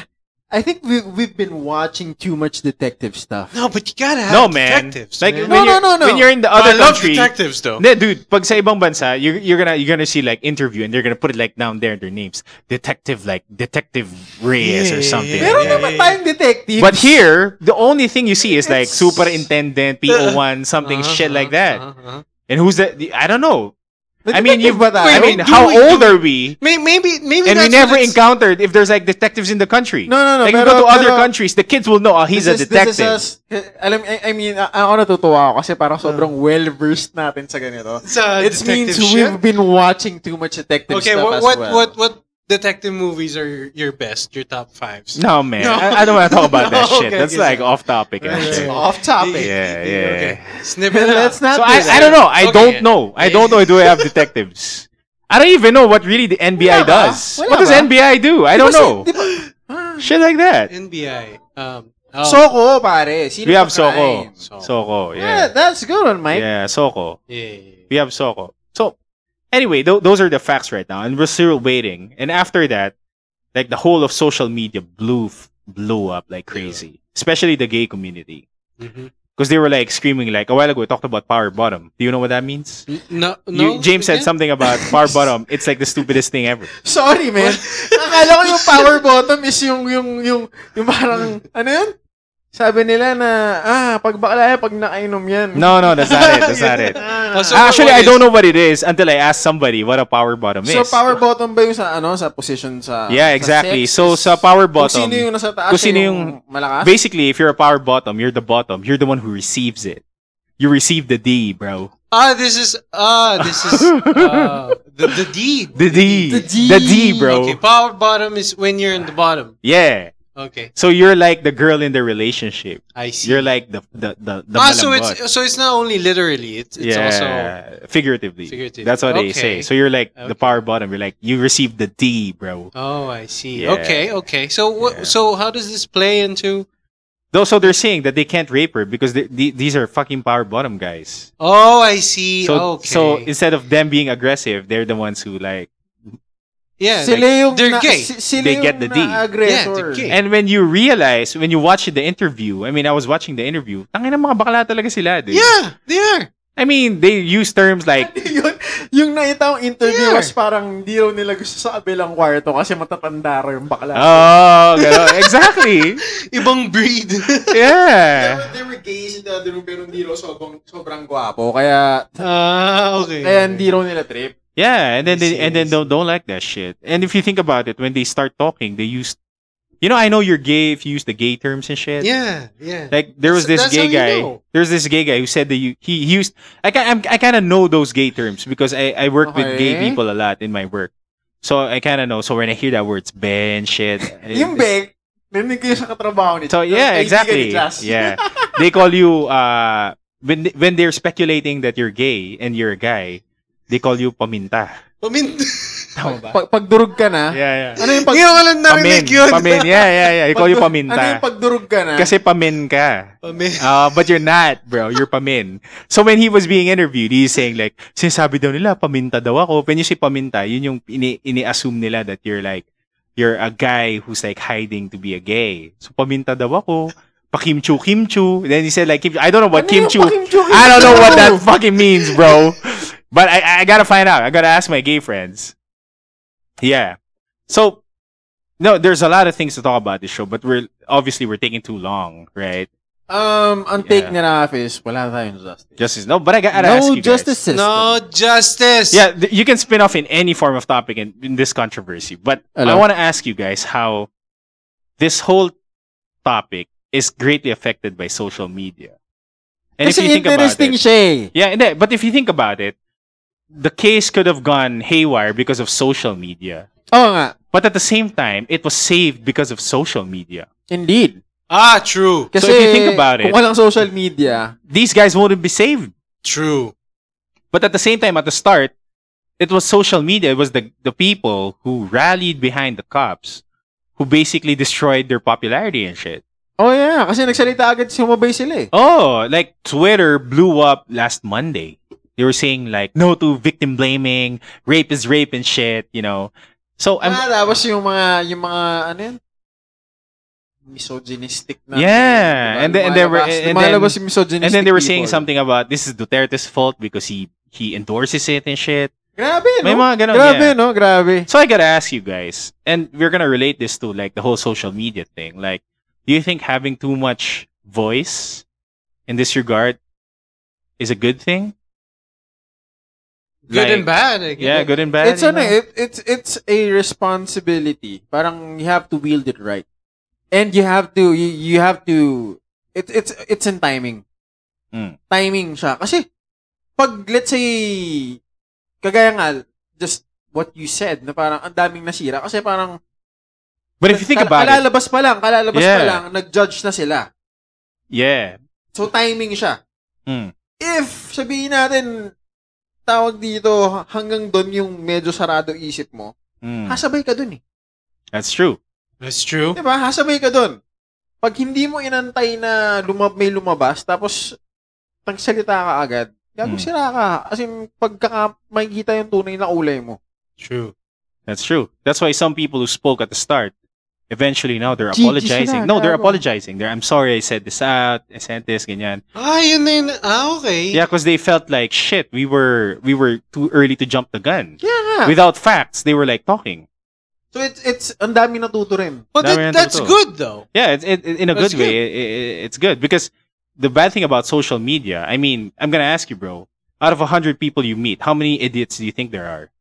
I think we we've been watching too much detective stuff. No, but you gotta have No, man. detectives. Like man. when No, no, you're, no, no. when you're in the I other love country, detectives though. Hindi, dude, pag sa ibang bansa, you're, you're gonna you're gonna see like interview and they're gonna put it like down there in their names, detective like Detective Reyes or Yeah, something. yeah, Meron Yeah. naman tayong detectives. But here, the only thing you see is like It's- superintendent, P O one, something Uh-huh, shit like that. uh-huh, uh-huh. And who's that? I don't know. May I mean, detective you. ba tayo? I mean, Do how we- old do- are we? May- Maybe, maybe And we that's never what it's- encountered if there's like detectives in the country. No, no, no. Like, you pero- go to other pero- countries, the kids will know, oh, he's This a is- this detective. is us- alam, I, I mean, a- ako natutuwa ako kasi parang sobrang well-versed natin sa ganito. Sa It means detective shit? we've been watching too much detective Okay, stuff what as what, well. what what detective movies are your, your best? Your top fives? No, man. No. I, I don't want to talk about that No, shit. okay, That's okay, like sorry. off topic and Right, shit. right. Off topic. Yeah, yeah. Okay. Snip it Let's out. not So do I, that. I don't know. I Okay. don't know. I don't know. Do I have detectives? I don't even know what really the N B I Wala ba? does. Wala What does ba? N B I do? I Di don't ba si- know. di ba- Ah. Shit like that. N B I. Um, oh. Soko, pare. Sino We have sa Soko. crime? So- Soko, Yeah, yeah. that's good one, Mike. Yeah, Soko. Yeah, yeah, yeah. We have Soko. So, anyway, th- those are the facts right now, and we're still waiting. And after that, like the whole of social media blew f- blew up like crazy, especially the gay community, Mhm. because they were like screaming like a while ago. We talked about power bottom. Do you know what that means? N- No, You, no. James said again? something about power bottom. It's like the stupidest thing ever. Sorry, man. Akala ko yung power bottom is yung, yung, yung, yung parang, ano yun? Sabi nila na, ah, pag bakla, pag nakainom yan. No, no, that's not it. That's not it. Ah. Oh, so Actually, what I is- don't know what it is until I ask somebody what a power bottom So, is. power bottom ba yung sa, ano, sa position sa... Yeah, sa exactly. sex? So, sa power Kung bottom, sino yung nasa taas, kung sino siya yung- malakas? basically, if you're a power bottom, you're the bottom. You're the one who receives it. You receive the D, bro. Ah, this is ah, this is uh, the the D. The D. The D. The D, bro. Okay, power bottom is when you're in the bottom. Yeah. Okay, So you're like the girl in the relationship. I see. You're like the the the, the ah, so malambot. it's so it's not only literally. It's it's yeah, also figuratively. Figuratively. That's what they Okay. say. So you're like the Okay. power bottom. You're like you receive the D, bro. oh, I see. Yeah. Okay, okay. So what? Yeah. So how does this play into? Though, so they're saying that they can't rape her because they, the these are fucking power bottom guys. Oh, I see. So okay. so instead of them being aggressive, they're the ones who like. yeah, Sila like, yung they're na- gay. si- sila They yung get the D. na-aggressor. Yeah, they're gay. And when you realize, when you watch the interview, I mean, I was watching the interview. Tangina mga bakla talaga sila, dude. Yeah, they are. I mean, they use terms like yun, yung nakita kong interview Yeah. was parang hindi raw nila gusto sa kabilang kwarto kasi matatanda raw yung bakla. oh, gano'n. Exactly. Ibang breed. Yeah. They were gays in the other room pero hindi raw sobrang, sobrang gwapo. Kaya, Ah, okay. kaya hindi raw nila trip. Yeah, and then I they see, and I then don't don't like that shit. And if you think about it, when they start talking, they use, you know, I know you're gay if you use the gay terms and shit. Yeah, yeah. Like there was That's- this that's gay how guy. you know. There's this gay guy who said that you he, he used. I can I'm, I kind of know those gay terms because I I work with gay Okay. people a lot in my work, so I kind of know. So when I hear that word, it's ben shit. Yung Beck, narinig ko yung sa katrabaho ni So ng yeah, kaibigan exactly. ni Jazz. Yeah, they call you uh when when they're speculating that you're gay and you're a guy, they call you paminta. I mean, Tama ba? Pag, pagdurog ka na, Yeah, yeah. ano yung pag, hindi ko lang Pamin, narinig yun. pamin. Yeah, yeah, yeah. You call you paminta. ano yung pagdurog ka na? Kasi pamin ka. Pamin. Uh, but you're not, bro. You're pamin. So when he was being interviewed, he's saying like, sinasabi daw nila, paminta daw ako. When you say paminta, yun yung ini- ini-assume nila that you're like, you're a guy who's like hiding to be a gay. So paminta daw ako. Pakimchu, kimchu. Then he said like, kimchu. I don't know what Ano yung kimchu. pakimchu, kimchu? I don't know what that fucking means, bro. But I, I gotta find out. I gotta ask my gay friends. Yeah. So, no, there's a lot of things to talk about this show, but we're obviously we're taking too long, right? Um, ang take Yeah. ni Raf is, wala tayong justice. Justice. No, but I gotta no ask you guys. justice system. No justice. Yeah, th- you can spin off in any form of topic in, in this controversy, but I Hello? want to ask you guys how this whole topic is greatly affected by social media. And Kasi if you think about interesting it, siya eh. yeah, hindi, but if you think about it, the case could have gone haywire because of social media. Oo nga. But at the same time, it was saved because of social media. Indeed. Ah, true. Kasi So if you think about it- kung walang social media, These guys wouldn't be saved. True. But at the same time, at the start, it was social media. It was the, the people who rallied behind the cops who basically destroyed their popularity and shit. oh yeah, kasi nagsalita agad sumabay sila eh. Oh, like Twitter blew up last Monday. They were saying like, no to victim blaming, rape is rape and shit, you know. So I'm Ah, tapos yung mga, yung mga, ano yun? misogynistic na. Yeah, diba? and then- and they were- Lumalabas- and lumalabas then- yung misogynistic And then they were saying people. something about this is Duterte's fault because he he endorses it and shit. Grabe, no? May mga ganun, Grabe, yeah. no? Grabe. So I gotta ask you guys, and we're gonna relate this to like the whole social media thing. Like, do you think having too much voice in this regard is a good thing? Good Like- and bad. I guess. Yeah, good and bad. It's you ano, know? it, it's it's a responsibility. Parang you have to wield it right. And you have to you, you have to it, it's it's in timing. Mm. Timing siya. Kasi pag let's say kagaya nga just what you said na parang ang daming nasira kasi parang But if you think kal- about it, kalalabas pa lang, kalalabas pa Yeah. lang, nag-judge na sila. yeah. So timing siya. Mm. If sabihin natin tawag dito hanggang doon yung medyo sarado isip mo, Mm. hasabay ka doon eh. That's true. That's true. Diba? Hasabay ka doon. Pag hindi mo inantay na lumab may lumabas, tapos nagsalita ka agad, gago Hmm. sira ka. As in, pagka makikita yung tunay na kulay mo. True. That's true. That's why some people who spoke at the start, eventually now they're G G apologizing. sila, No, they're gago. apologizing. They're, I'm sorry I said this out. I sent this, ganyan. Ah, yun na yun. Ah, okay. Yeah, because they felt like shit. We were we were too early to jump the gun. Kaya nga. Without facts, they were like talking. So, it's, it's, ang dami natuto rin. But Dami that, yan that's totoo. good though. Yeah, it's it, it- in a That's good way. It, it- it's good because the bad thing about social media. I mean, I'm gonna ask you, bro. Out of a hundred people you meet, how many idiots do you think there are?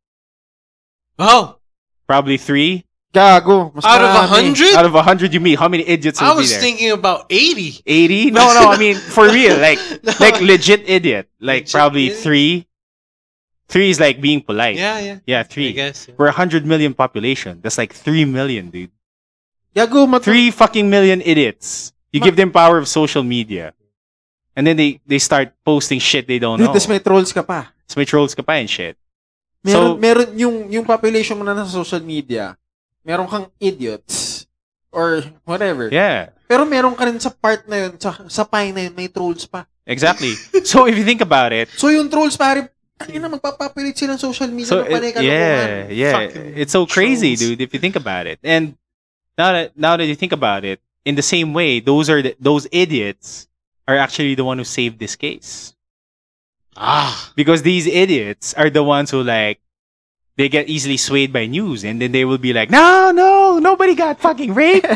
Oh, Probably three. Gago. Mas out of a marami. hundred? Out of a hundred you meet, how many idiots I will be was there? thinking about eighty. eighty? No, no. I mean, for real, like No. like legit idiot. Like Legit probably idiot? three. Three is like being polite. Yeah, yeah. Yeah, I three. guess. Yeah. We're a hundred million population. That's like three million, dude. Gago, matu- Three fucking million idiots. You Ma- give them power of social media. And then they, they start posting shit they don't Dude, know. tas may trolls ka pa. So may trolls ka pa and shit. Meron, So- meron yung, yung population mo na nasa social media, meron kang idiots. Or whatever. Yeah, Pero meron ka rin sa part na yun, sa, sa pie na yun, may trolls pa. exactly. So if you think about it, So yung trolls, pare, tangin na magpapapilit sila ng social media so na panay it, yeah, yeah, Fucking it's so crazy, trolls. dude. If you think about it, and now that now that you think about it, in the same way, those are the, those idiots are actually the one who saved this case Ah. because these idiots are the ones who like they get easily swayed by news, and then they will be like, no, no, nobody got fucking raped.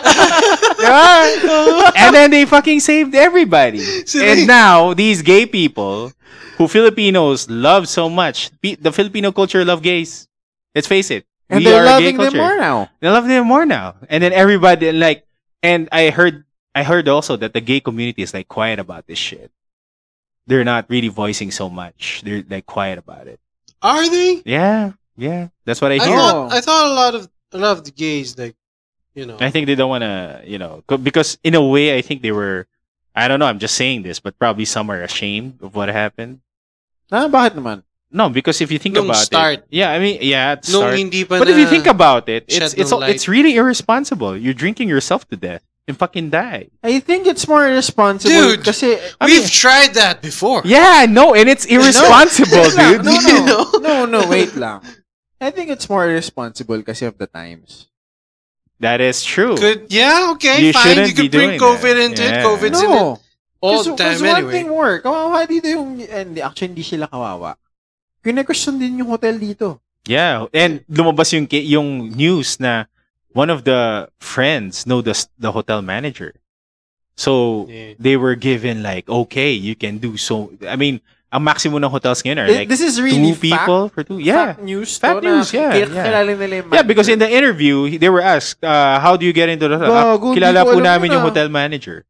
And then they fucking saved everybody. So And they- now these gay people who Filipinos love so much, pe- the Filipino culture love gays. Let's face it. And we they're are a gay loving them culture. more now. They love them more now. And then everybody like, and I heard, I heard also that the gay community is like quiet about this shit. They're not really voicing so much. They're like quiet about it. Are they? Yeah, yeah. That's what I I hear. thought I thought a lot of a lot of the gays like, you know. I think they don't want to, you know, co- because in a way, I think they were, I don't know, I'm just saying this, but probably some are ashamed of what happened. Ah, bakit naman? No, because if you think Nung about start. it, yeah, I mean, yeah, at Nung start. hindi pa But if na you think about it, it's shed it's ng all- it's light. really irresponsible. You're drinking yourself to death and fucking die. I think it's more responsible Dude, kasi I we've mean- tried that before. Yeah, no, and it's irresponsible, Wait lang, dude. No, You no, know? no, no, wait lang. I think it's more responsible kasi of the times. That is true. Good. Yeah. Okay. You fine. shouldn't You could be bring doing COVID that. into it. Yeah. COVID's in it No. all Kasi the time one anyway. thing more, kawawa dito yung, and actually hindi sila kawawa. Kine-question din yung hotel dito. Yeah, and lumabas yung ki- yung news na one of the friends know the s- the hotel manager. So Yeah. they were given like, okay, you can do so. I mean, ang maximum ng hotels ngayon are Th- like This is really two people for two. Yeah. fact news. Fact to na news, yeah, ki- yeah. kilala nila yung Yeah, because in manager. the interview, he- they were asked, uh, how do you get into the hotel? Ah, Gago, kilala di ko po alam namin yun, yung ah. hotel manager.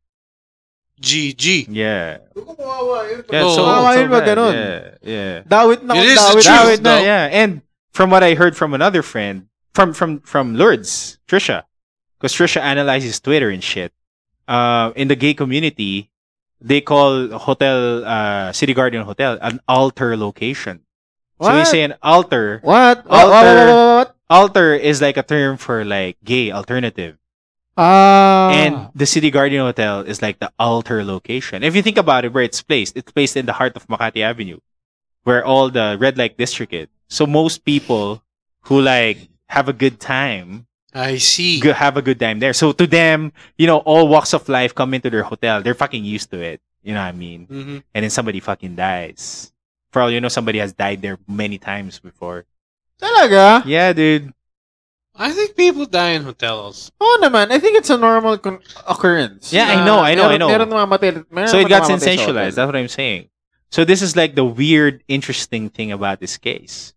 G G. Yeah. Huwag kawawa yun. Yeah, Oh, so, kawawa so yun ba bad. ganun? Yeah, yeah. Dawit na It kung is the dawit. truth, Dawit na, though. yeah. And from what I heard from another friend, from from from Lourdes, Trisha, because Trisha analyzes Twitter and shit. Uh, in the gay community, they call hotel, uh, City Guardian Hotel, an altar location. So you What? say an altar. What? What? Alter. What? What? What? Altar is like a term for like gay alternative. Ah. And the City Guardian Hotel is like the altar location. If you think about it, where it's placed, it's placed in the heart of Makati Avenue, where all the red light district is. So most people who like have a good time I see. go, have a good time there. So to them, you know, all walks of life come into their hotel. They're fucking used to it. You know what I mean? Mm-hmm. And then somebody fucking dies. For all you know, somebody has died there many times before. Talaga? Yeah, dude. I think people die in hotels. Oo naman. I think it's a normal con- occurrence. Yeah, I Na know, I know, I meron- know. Meron namamatay. Meron So it naman got namamatay sa sensationalized. hotel. That's what I'm saying. So this is like the weird, interesting thing about this case.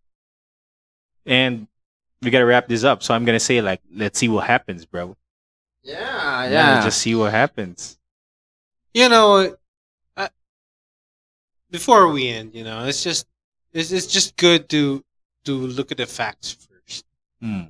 And we gotta wrap this up. So I'm gonna say, like, let's see what happens, bro. Yeah, yeah. Just see what happens. You know, I, before we end, you know, it's just it's, it's just good to to look at the facts first. Hmm.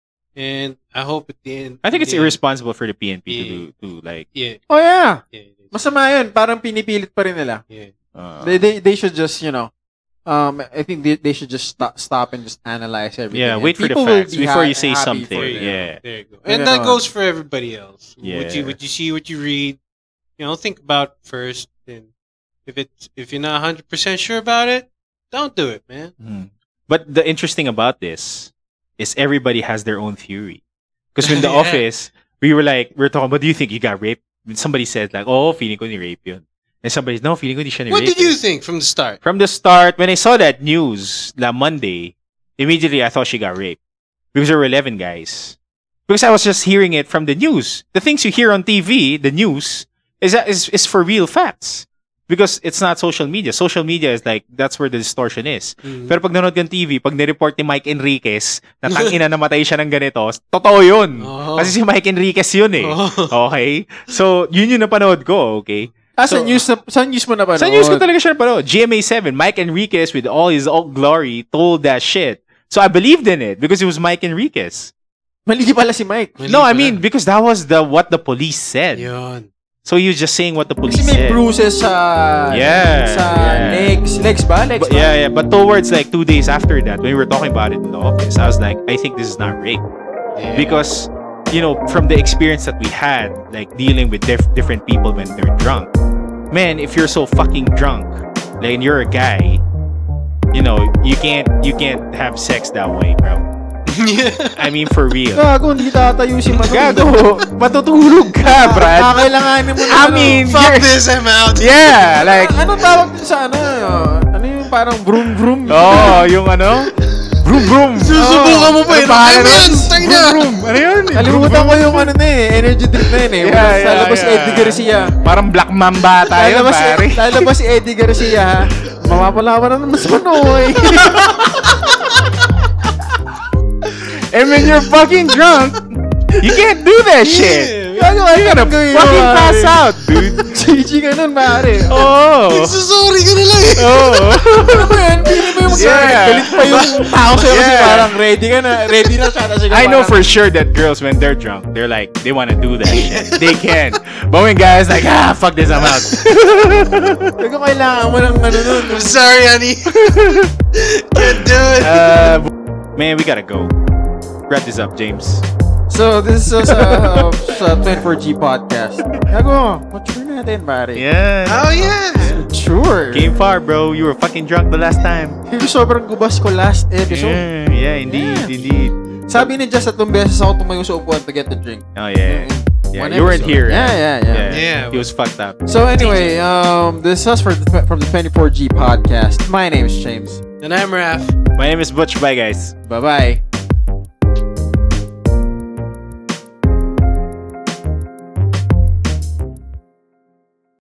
And I hope at the end. I think it's the end- irresponsible for the P N P to Yeah. do to like. Yeah, Oh, yeah. yeah, it is. Masama yun. Parang pinipilit pa rin nila. yeah. Uh, They, they, they should just, you know, um, I think they, they should just stop, stop and just analyze everything. yeah, And wait for the people will facts be before ha- you say happy something. for them. Yeah. There you go. Yeah, And that no. goes for everybody else. What Yeah. you what you see, what you read, you know, think about first. And if it's if you're not hundred percent sure about it, don't do it, man. Hmm. But the interesting about this is everybody has their own theory. Because in the Yeah. office, we were like, we were talking, but do you think you got raped? And somebody said like, oh, feeling ko ni rape yun. And somebody, no, feeling ko di siya ni What rape. did you eh." think from the start? From the start, when I saw that news la Monday, immediately I thought she got raped. Because there were eleven guys. Because I was just hearing it from the news. The things you hear on T V, the news, is that is, is for real facts. Because it's not social media. Social media is like, that's where the distortion is. Mhm. Pero pag nanonood ka ng T V, pag nireport ni Mike Enriquez na tangina namatay siya ng ganito, totoo yun. Oh. Kasi si Mike Enriquez yun eh. Oh. Okay? So, yun yung napanood ko, okay? Ah, sa So- news, na, sa news mo na ba? Sa news ko talaga siya napanood. G M A seven, Mike Enriquez with all his old glory told that shit. So I believed in it because it was Mike Enriquez. Mali pala si Mike. Mali No, I pala. mean, because that was the what the police said. Yun. So he was just saying what the police Kasi may said. bruises sa... Yeah, Sa yeah. legs. Legs ba? Legs But, ba? yeah, yeah. But towards like two days after that, when we were talking about it in the office, I was like, I think this is not rape. Yeah. Because, you know, from the experience that we had, like dealing with diff- different people when they're drunk, man, if you're so fucking drunk, like and you're a guy, you know, you can't you can't have sex that way, bro. Yeah. I mean, for real. Gago, hindi tatayo si Manong. Gago, matutulog ka, Brad. Kakailanganin mo na I ano. mean, Fuck you're- this, I'm out. yeah, like, Ano tawag din sa ano? Ano yung parang vroom vroom? oh, yung ano? Vroom, vroom. Susubukan mo pa Ano yun. pangalan Ano nun? yan? Tangina. Vroom, vroom. Ano yun? Kalimutan ko yung ano na eh, energy drink na yun eh. Yeah, yeah, Lalabas si yeah. Eddie Garcia. Parang Black Mamba tayo, Lalabas, pare. si, lalabas si Eddie Garcia ha. Mapapalaman na naman sa Panoy. And when you're fucking drunk, you can't do that shit. Gago, You gotta fucking pass out, dude. Gigi ka nun, pare. Oh. Nagsasorry ka na lang eh. Oh. Ano mo yan? Pili mo yung magsabi. Yeah. Galit pa yung tao sa'yo kasi Yeah. parang ready ka na. Ready na siya. Tapos ikaw I know parang- for sure that girls, when they're drunk, they're like, they want to do that shit. They can. But when guys like, ah, fuck this, I'm out. Gago, kailangan mo ng ano nun. I'm sorry, honey. Can't do it. Uh, man, we gotta go. Wrap this up, James. So, this is uh, sa twenty-four G podcast. Gago, mature natin, pare. Yeah. Oh, yeah. Mature. Came far, bro. You were fucking drunk the last time. Yung sobrang gubas ko last episode. Yeah, yeah, indeed, Yeah. indeed. Sabi ni Jess, tatlong beses ako tumayo sa upuan to get the drink. Oh yeah, yeah. One You weren't episode. here. Yeah, right? yeah, yeah. Yeah. He was fucked up. So anyway, um, this is us for the, from the twenty-four G podcast. My name is James. And I'm Raph. My name is Butch. Bye, guys. Bye-bye.